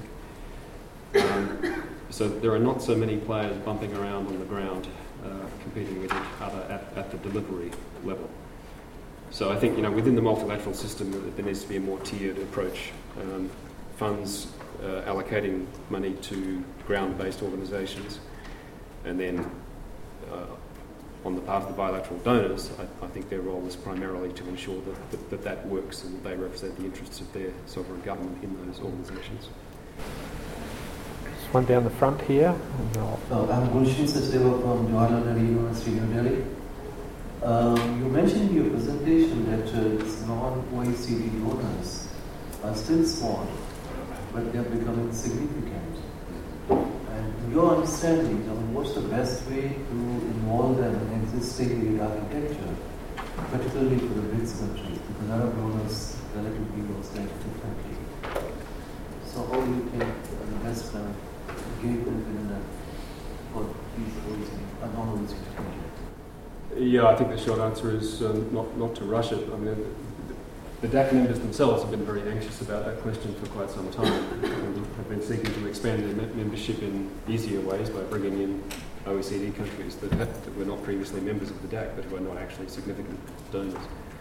So there are not so many players bumping around on the ground competing with each other at the delivery level. So I think, within the multilateral system there needs to be a more tiered approach. Funds allocating money to ground-based organisations, and then on the part of the bilateral donors, I think their role is primarily to ensure that works and that they represent the interests of their sovereign government in those organisations. There's one down the front here. I'm Gulshan Sachdeva from Jawaharlal Nehru University, New Delhi. You mentioned in your presentation that non-OECD donors are still small, but they're becoming significant. And in your understanding, what's the best way to involve them in existing grid architecture, particularly for the BRICS countries, because Arab donors relatively work slightly differently. So how do you think the best engagement for these non-OECD countries? Yeah, I think the short answer is not to rush it. I mean, the DAC members themselves have been very anxious about that question for quite some time and have been seeking to expand their membership in easier ways by bringing in OECD countries that were not previously members of the DAC but who are not actually significant donors.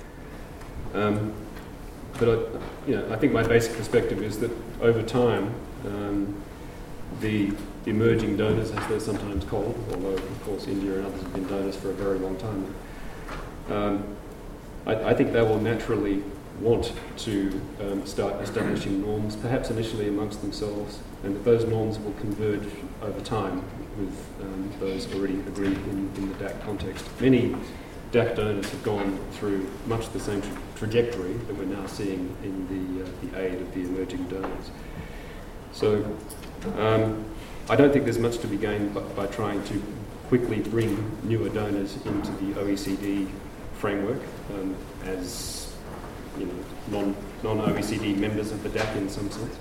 But I think my basic perspective is that over time, the emerging donors, as they're sometimes called, although of course India and others have been donors for a very long time, I think they will naturally want to start establishing norms, perhaps initially amongst themselves, and that those norms will converge over time with those already agreed in the DAC context. Many DAC donors have gone through much the same trajectory that we're now seeing in the aid of the emerging donors. So I don't think there's much to be gained by trying to quickly bring newer donors into the OECD framework as non-OECD members of the DAC in some sense.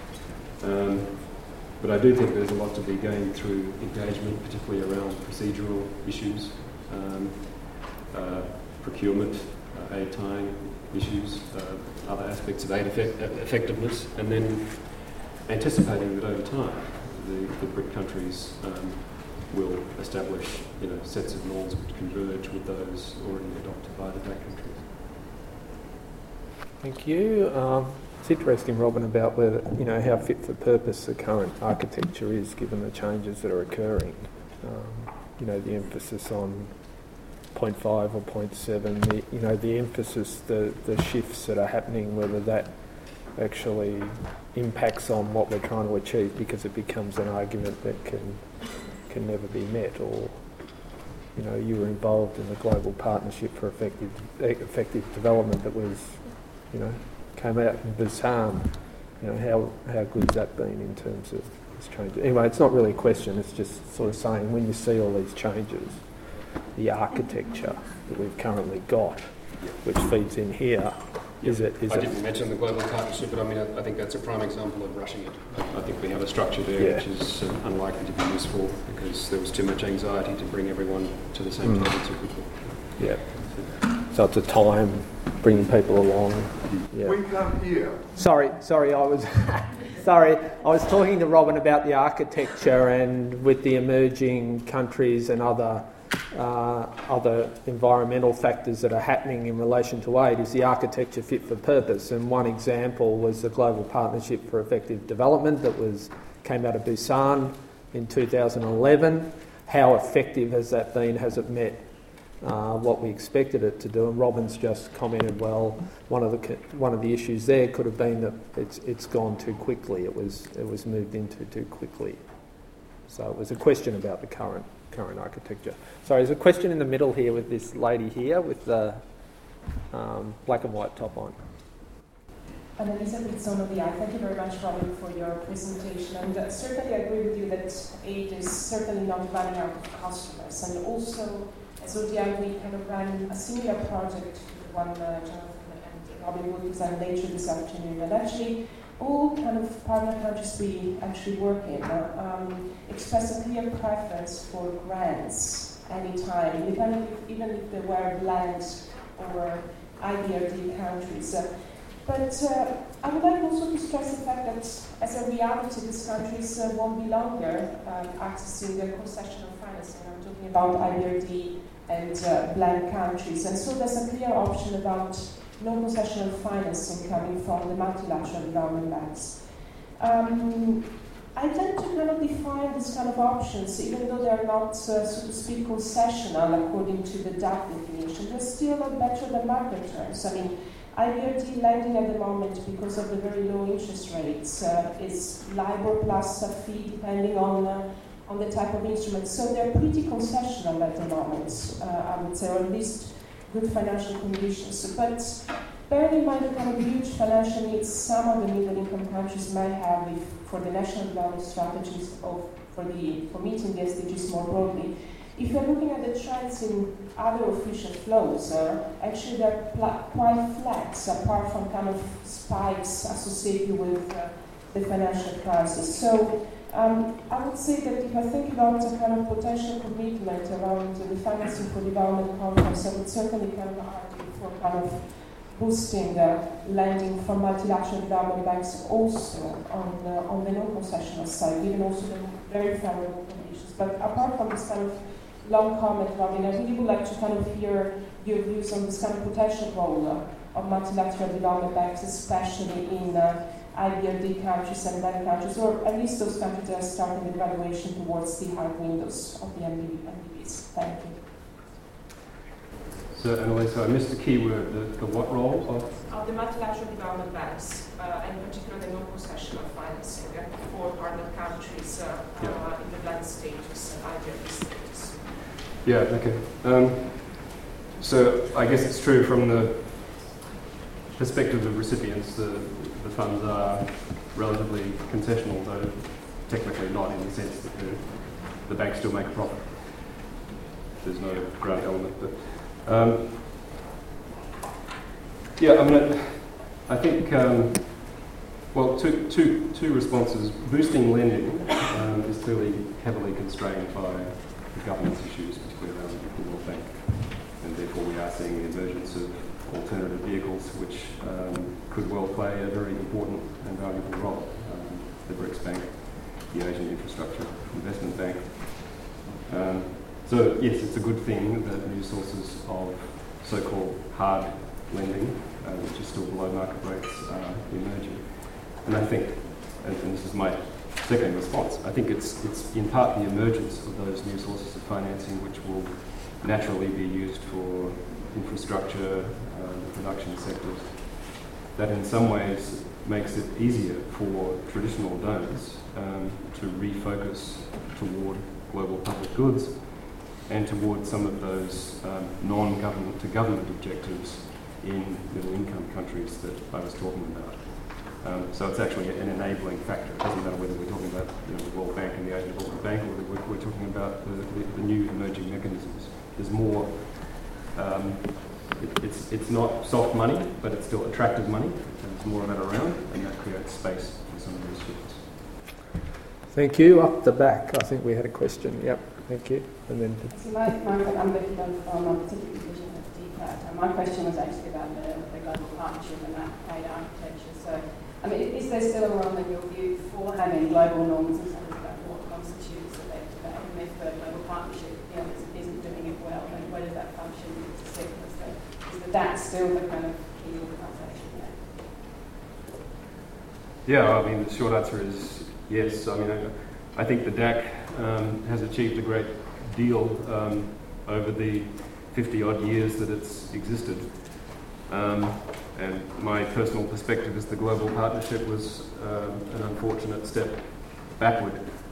But I do think there's a lot to be gained through engagement, particularly around procedural issues, procurement, aid tying issues, other aspects of aid effectiveness, and then anticipating that over time the BRIC countries will establish sets of norms which converge with those already adopted by the DAC countries. Thank you. It's interesting, Robin, about whether how fit for purpose the current architecture is, given the changes that are occurring. The emphasis on 0.5 or 0.7. The emphasis, the shifts that are happening, whether that actually impacts on what we're trying to achieve, because it becomes an argument that can never be met. Or, you know, you were involved in the Global Partnership for Effective Development that was, you know, came out in Busan. You know, how good's that been in terms of this change? Anyway, it's not really a question, it's just sort of saying, when you see all these changes, the architecture that we've currently got, which feeds in here, I didn't mention the Global Partnership, but I mean, I think that's a prime example of rushing it. I think we have a structure there which is unlikely to be useful, because there was too much anxiety to bring everyone to the same table too quickly. Yeah. So it's a time bringing people along. Yeah. We come here. Sorry, I was sorry. I was talking to Robin about the architecture, and with the emerging countries and other environmental factors that are happening in relation to aid, is the architecture fit for purpose? And one example was the Global Partnership for Effective Development that came out of Busan in 2011. How effective has that been? Has it met what we expected it to do? And Robin's just commented, well, one of the issues there could have been that it's gone too quickly. It was moved into too quickly. So it was a question about the current architecture. Sorry, there's a question in the middle here with this lady here with the black and white top on. Annalisa Pizzonovia, thank you very much, Robin, for your presentation. And certainly I agree with you that aid is certainly not running out of customers. And also, as ODI, we kind of ran a similar project to the one Jonathan and Robin will present later this afternoon. And actually, all kind of partner countries we actually work in express a clear preference for grants anytime, even if they were bland or IBRD countries. But I would like also to stress the fact that as a reality, these countries won't be longer accessing the concessional financing. I'm talking about IBRD and blank countries. And so there's a clear option about non-concessional financing coming from the multilateral development banks. I tend to kind of define these kind of options, even though they are not, so to speak, concessional according to the DAC definition. They're still better than market terms. I mean, IBRD lending at the moment, because of the very low interest rates, is LIBOR plus a fee depending on the type of instrument. So they're pretty concessional at the moment, I would say, or at least good financial conditions. But bearing in mind the kind of huge financial needs some of the middle-income countries may have for the national development strategies for meeting the SDGs more broadly, if you're looking at the trends in other official flows, actually they're quite flat, apart from kind of spikes associated with the financial crisis. So I would say that if I think about a kind of potential commitment around the financing for development programs, I would certainly kind of argue for kind of boosting lending from multilateral development banks also on the non-concessional side, given also the very favorable conditions. But apart from this kind of long comment, Robin, I really would like to kind of hear your views on this kind of potential role of multilateral development banks, especially in IBRD countries and blank countries, or at least those countries that are starting the graduation towards the hard windows of the MDBs. Thank you. So, Annalisa, I missed the key word, the what role of? The multilateral development banks, and in particular the non-concessional financing for partner countries in the blank status and IBRD status. Yeah, okay. So I guess it's true from the perspective of recipients, the funds are relatively concessional, though technically not, in the sense that the banks still make a profit. There's no grant element. But I think well, two responses. Boosting lending is clearly heavily constrained by the governance issues, particularly around the World Bank, and therefore we are seeing the emergence of alternative vehicles which could well play a very important and valuable role. The BRICS Bank, the Asian Infrastructure Investment Bank. So yes, it's a good thing that new sources of so-called hard lending, which is still below market rates, are emerging. And I think, and this is my second response, I think it's in part the emergence of those new sources of financing which will naturally be used for infrastructure, the production sectors, that in some ways makes it easier for traditional donors to refocus toward global public goods and toward some of those non-government to government objectives in middle-income countries that I was talking about. So it's actually an enabling factor. It doesn't matter whether we're talking about the World Bank and the Asian Development Bank, or whether we're talking about the new emerging mechanisms. There's more. It's not soft money, but it's still attractive money, and there's more of that around, and that creates space for some of those shifts. Thank you. Up the back, I think we had a question. Yep, thank you. And then So I'm Becky Dunn from a particular division of DPAT. My question was actually about the global partnership and that paid architecture. So, I mean, is there still a role in your view for having global norms and something about what constitutes effective aid? And if the global partnership isn't doing it well, then where does that function sit? Is that still the kind of key organisation there? Yeah, I mean, the short answer is yes. I mean, I think the DAC has achieved a great deal over the 50-odd years that it's existed. And my personal perspective is the global partnership was an unfortunate step backward.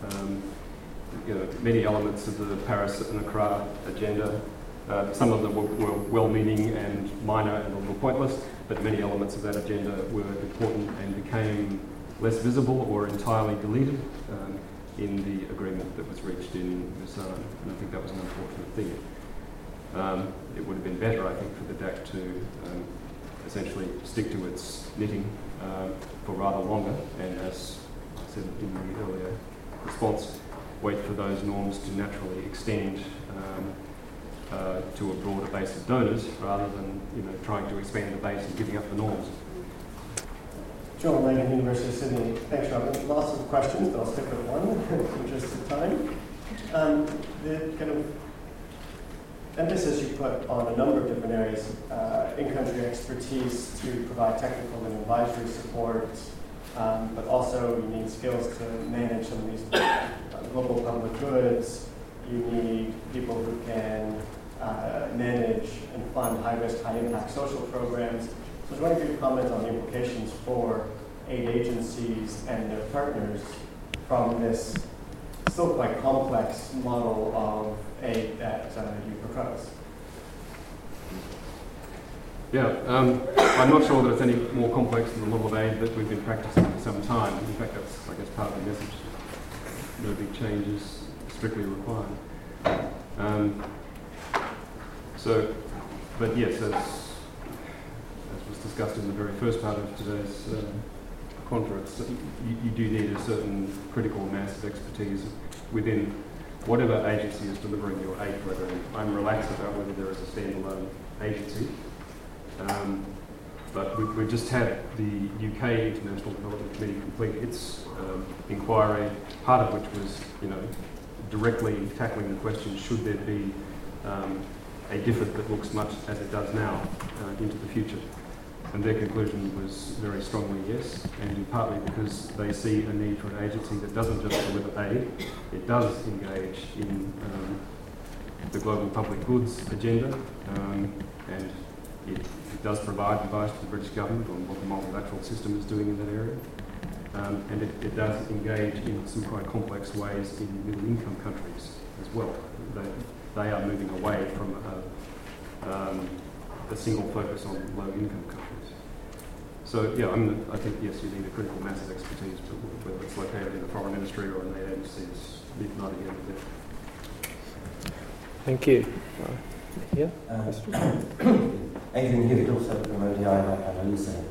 Many elements of the Paris and Accra agenda, some of them were well-meaning and minor and a little pointless, but many elements of that agenda were important and became less visible or entirely deleted in the agreement that was reached in Busan, and I think that was an unfortunate thing. It would have been better, I think, for the DAC to essentially stick to its knitting for rather longer, and as I said in the earlier response, wait for those norms to naturally extend to a broader base of donors, rather than trying to expand the base and giving up the norms. John Lang, University of Sydney. Thanks, Robin. Lots of questions, but I'll stick with one in the interest of time. The kind of emphasis you put on a number of different areas, in-country expertise to provide technical and advisory support, but also you need skills to manage some of these global public goods. You need people who can manage and fund high-risk, high-impact social programs. So I was wondering if you could comment on the implications for aid agencies and their partners from this still quite complex model of aid that you propose. Yeah, I'm not sure that it's any more complex than the model of aid that we've been practicing for some time. In fact, that's, I guess, part of the message. No big changes strictly required. But yes, as was discussed in the very first part of today's conference, you do need a certain critical mass of expertise within whatever agency is delivering your aid program. I'm relaxed about whether there is a standalone agency, but we've just had the UK International Development Committee complete its inquiry, part of which was, directly tackling the question, should there be a DFID that looks much as it does now into the future? And their conclusion was very strongly yes, and partly because they see a need for an agency that doesn't just deliver aid, it does engage in the global public goods agenda, and it does provide advice to the British government on what the multilateral system is doing in that area. And it does engage in some quite complex ways in middle-income countries as well. They are moving away from a single focus on low-income countries. So yeah, I think yes, you need a critical mass of expertise, but whether it's located in the foreign ministry or in the agency, it's neither here nor there. thank you. Yeah. Adrian Hewitt, also from ODI and Elisa.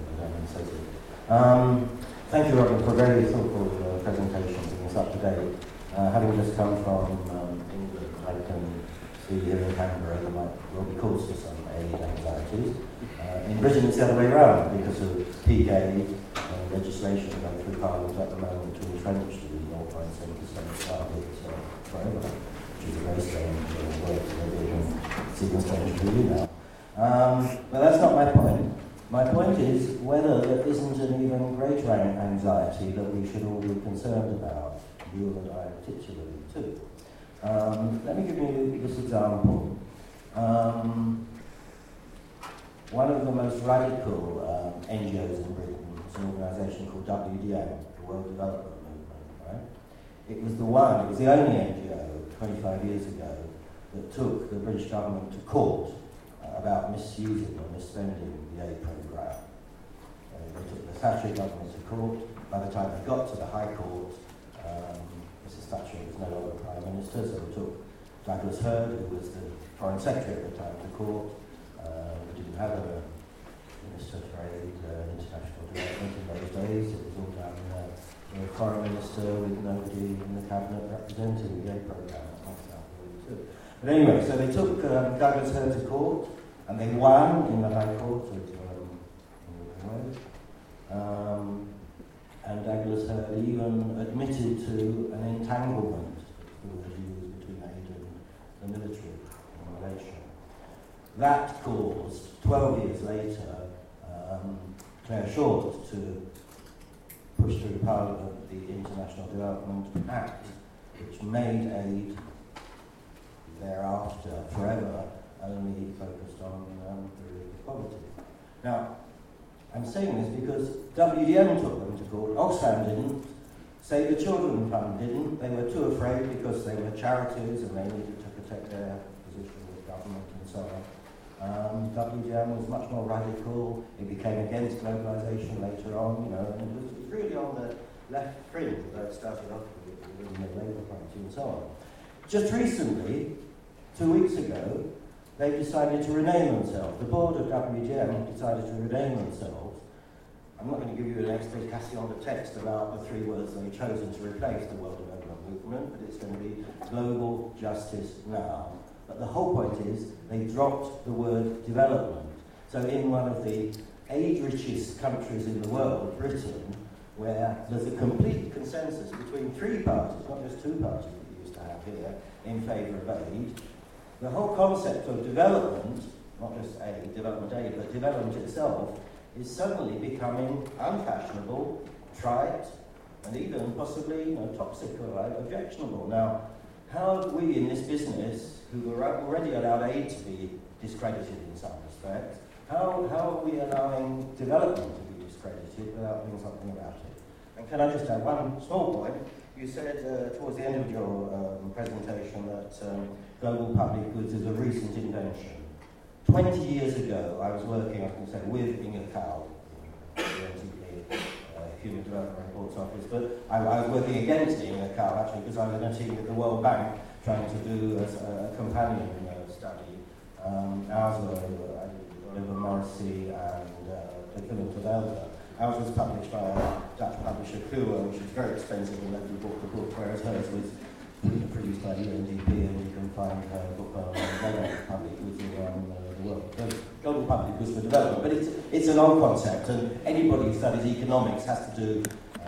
Thank you, Robin, for a very thoughtful presentation, bringing us up to date. Having just come from England, I can see here in Canberra there might well be cause for some aid anxieties. In Britain, it's the other way around because of peak aid legislation going through Parliament at the moment to entrench the 0.7% target forever, which is a very strange work that they can see what's strange to you now. But that's not my point. My point is whether there isn't an even greater anxiety that we should all be concerned about, you and I particularly too. Let me give you this example. One of the most radical NGOs in Britain It's an organisation called WDM, the World Development Movement, right? It was the only NGO 25 years ago that took the British government to court about misusing or misspending the aid programme. They took the Thatcher government to court. By the time they got to the High Court, Mrs Thatcher was no longer Prime Minister, so they took Douglas Hurd, who was the Foreign Secretary at the time, to court. We didn't have a Minister for Aid, International Development in those days. It was all done by a Foreign Minister with nobody in the Cabinet representing the aid programme. But anyway, so they took Douglas Hurd to court, and they won in the High Court of and Douglas Hurd even admitted to an entanglement, the word used, between aid and the military relation. That caused, 12 years later, Claire Short to push through Parliament the International Development Act, which made aid thereafter, forever, only focused on poverty. Now, I'm saying this because WDM took them to court, Oxfam didn't, Save the Children Fund didn't. They were too afraid because they were charities and they needed to protect their position with government and so on. WDM was much more radical. It became against globalisation later on, and it was really on the left fringe that it started off with the Labour Party and so on. Just recently, 2 weeks ago, they decided to rename themselves. The board of WDM decided to rename themselves. I'm not going to give you an explication on the text about the 3 words they've chosen to replace the World Development Movement, but it's going to be Global Justice Now. But the whole point is they dropped the word development. So in one of the aid-richest countries in the world, Britain, where there's a complete consensus between 3 parties, not just 2 parties that we used to have here, in favour of aid, the whole concept of development, not just aid, development aid, but development itself, is suddenly becoming unfashionable, trite, and even possibly toxic or objectionable. Now, how are we in this business, who are already allowed aid to be discredited in some respects, how are we allowing development to be discredited without doing something about it? And can I just add one small point? You said towards the end of your presentation that global public goods is a recent invention. 20 years ago, I was working, I can say, with Inge Kaul, the NTP Human Development Reports Office, but I was working against Inge Kaul, actually, because I was in a team with the World Bank trying to do a companion study. Ours were Oliver Morrissey and Philip Elder. Ours was published by a Dutch publisher, Kua, which was very expensive, and nobody bought the book, whereas hers was produced by the UNDP, and you can find her book on global public goods around the world. So, global public goods for development, but it's an old concept, and anybody who studies economics has to do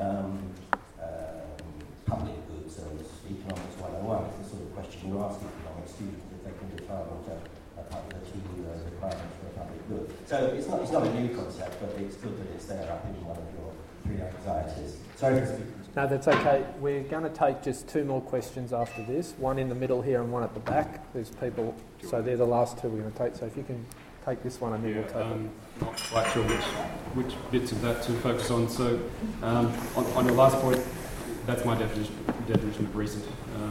public goods, and economics 101. It's the sort of question you ask economics students if they can define what the 2 requirements for a public good. So it's not a new concept, but it's good that it's there up in one of your 3 anxieties. Sorry for speaking. No, that's okay. We're going to take just 2 more questions after this, one in the middle here and one at the back. There's people, so they're the last 2 we're going to take. So if you can take this one and then we'll take it. Not quite sure which bits of that to focus on. So on your last point, that's my definition of recent.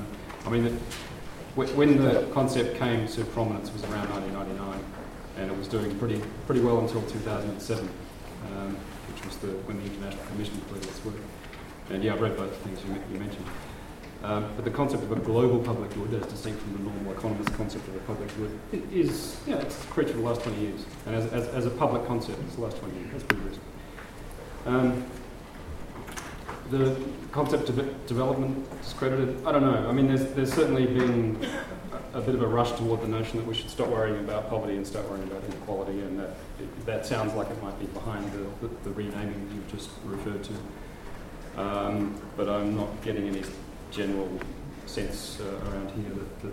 When the concept came to prominence was around 1999, and it was doing pretty well until 2007, which was when the International Commission completed its work. And yeah, I've read both things you mentioned. But the concept of a global public good, as distinct from the normal economist concept of a public good, it's a creature of the last 20 years. And as a public concept, it's the last 20 years. That's pretty recent. The concept of development discredited, I don't know. I mean, there's certainly been a bit of a rush toward the notion that we should stop worrying about poverty and start worrying about inequality, and that sounds like it might be behind the renaming that you've just referred to. But I'm not getting any general sense around here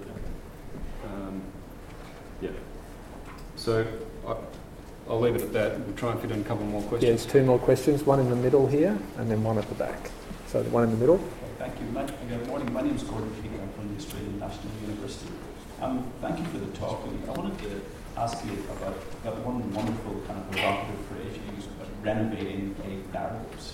that So I'll leave it at that. We'll try and fit in a couple more questions. Yes, 2 more questions, one in the middle here and then one at the back. So the one in the middle. Thank you. Good morning. My name is Gordon Keegan. I'm from the Australian National University. Thank you for the talk. I wanted to ask you about one wonderful kind of provocative phrase you used about renovating aid narratives.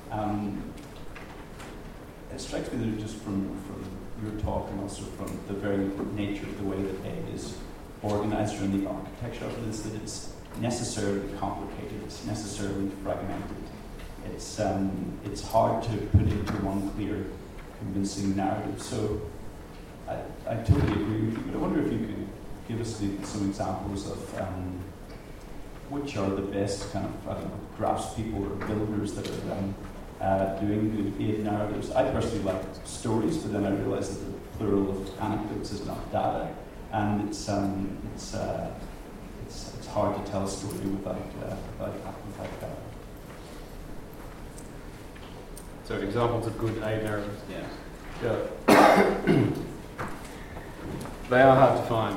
It strikes me that just from your talk and also from the very nature of the way that aid is organised or in the architecture of it is that it's necessarily complicated, it's necessarily fragmented. It's hard to put into one clear, convincing narrative. So I totally agree with you, but I wonder if you could give us some examples of which are the best kind of craftspeople or builders that are doing good aid narratives. I personally like stories, but then I realise that the plural of anecdotes is not data, and it's hard to tell a story without data. So examples of good aid narratives. Yeah. They are hard to find.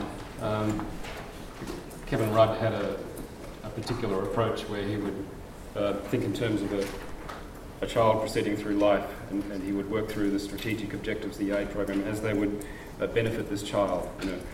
Kevin Rudd had a particular approach where he would think in terms of a child proceeding through life, and he would work through the strategic objectives of the aid program as they would benefit this child.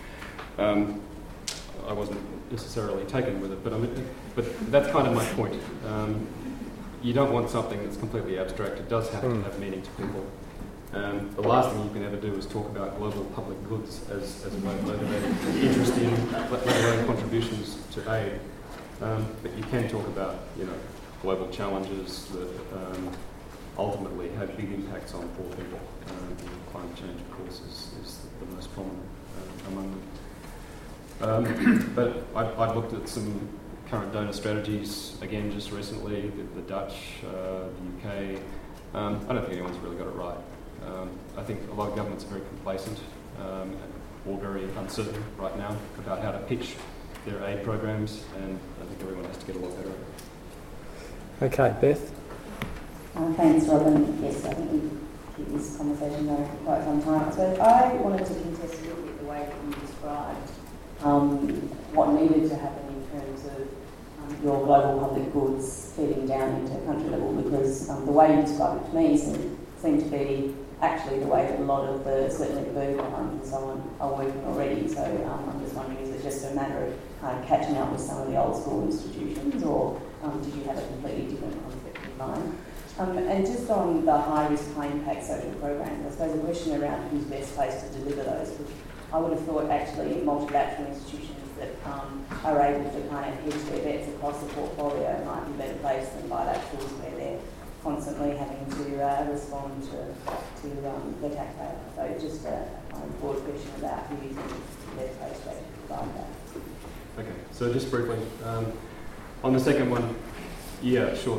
I wasn't necessarily taken with it, but that's kind of my point. You don't want something that's completely abstract. It does have to have meaning to people. The last thing you can ever do is talk about global public goods as a way of motivating interest in, let alone contributions to aid. But you can talk about, global challenges that ultimately have big impacts on poor people. Climate change, of course, is the most prominent among them. But I've looked at some current donor strategies, again, just recently, the Dutch, the UK. I don't think anyone's really got it right. I think a lot of governments are very complacent or very uncertain right now about how to pitch their aid programs, and I think everyone has to get a lot better at it. Okay, Beth. Thanks, Robin. Yes, I think we keep this conversation going for quite some time. So I wanted to contest a little bit the way that you described what needed to happen in terms of your global public goods feeding down into country level, because the way you described it to me seemed to be actually the way that a lot of certainly the Bird Fund and so on are working already. So I'm just wondering, is it just a matter of kind of catching up with some of the old school institutions, or did you have a completely different concept in mind? And just on the high-risk, high-impact social programs, I suppose a question around who's best placed to deliver those. I would have thought actually multilateral institutions that are able to kind of hedge their bets across the portfolio might be better placed than bilaterals where they're constantly having to respond to the taxpayer. So just a kind of broad question about who you think is the best placed to provide that. Okay, so just briefly, on the second one, yeah, sure,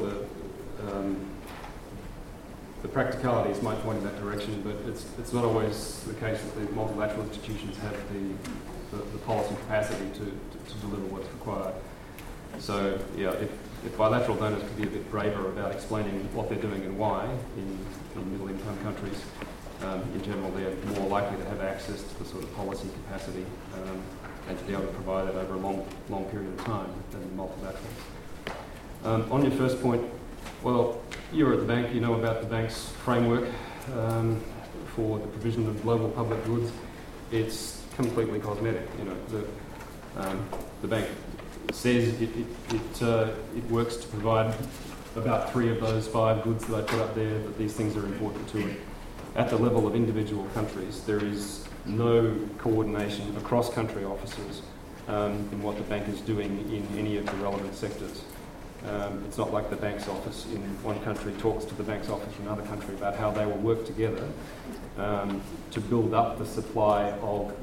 the practicalities might point in that direction, but it's not always the case that the multilateral institutions have the policy capacity to deliver what's required. So, yeah, if bilateral donors could be a bit braver about explaining what they're doing and why in middle-income countries, in general, they're more likely to have access to the sort of policy capacity and to be able to provide it over a long period of time than multilaterals. On your first point, well, you're at the bank, you know about the bank's framework for the provision of global public goods. It's completely cosmetic. The bank says it works to provide about 3 of those 5 goods that I put up there, that these things are important to it. At the level of individual countries, there is no coordination across country offices in what the bank is doing in any of the relevant sectors. It's not like the bank's office in one country talks to the bank's office in another country about how they will work together to build up the supply of,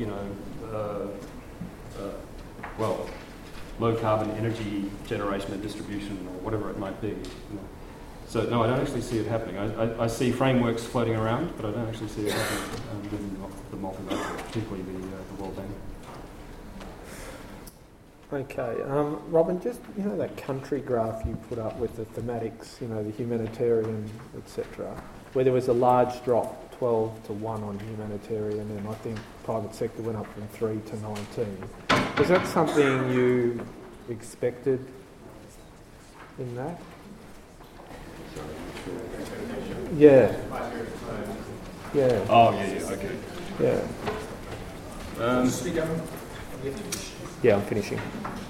low carbon energy generation and distribution, or whatever it might be. So no, I don't actually see it happening. I see frameworks floating around, but I don't actually see it happening within the multilateral, particularly the World Bank. Okay, Robin, just, that country graph you put up with the thematics, the humanitarian, etc., where there was a large drop, 12 to 1 on humanitarian, and I think private sector went up from 3 to 19. Was that something you expected in that? Yeah. Yeah. Oh, yeah, okay. Yeah. Yeah, I'm finishing.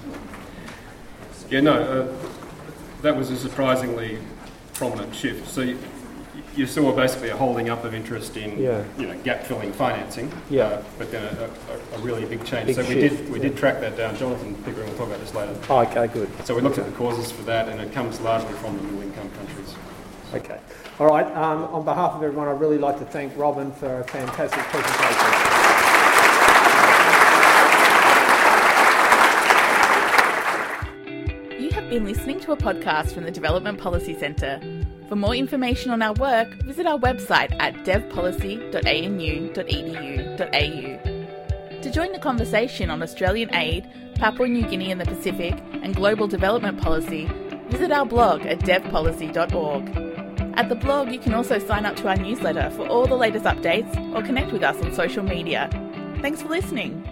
Yeah, no, that was a surprisingly prominent shift. So you saw basically a holding up of interest in gap-filling financing, but then a really big change. We did track that down. Jonathan Pickering will talk about this later. Oh, okay, good. So we looked at the causes for that, and it comes largely from the middle-income countries. Okay. All right. On behalf of everyone, I'd really like to thank Robin for a fantastic presentation. You have been listening to a podcast from the Development Policy Centre. For more information on our work, visit our website at devpolicy.anu.edu.au. To join the conversation on Australian aid, Papua New Guinea and the Pacific, and global development policy, visit our blog at devpolicy.org. At the blog, you can also sign up to our newsletter for all the latest updates or connect with us on social media. Thanks for listening.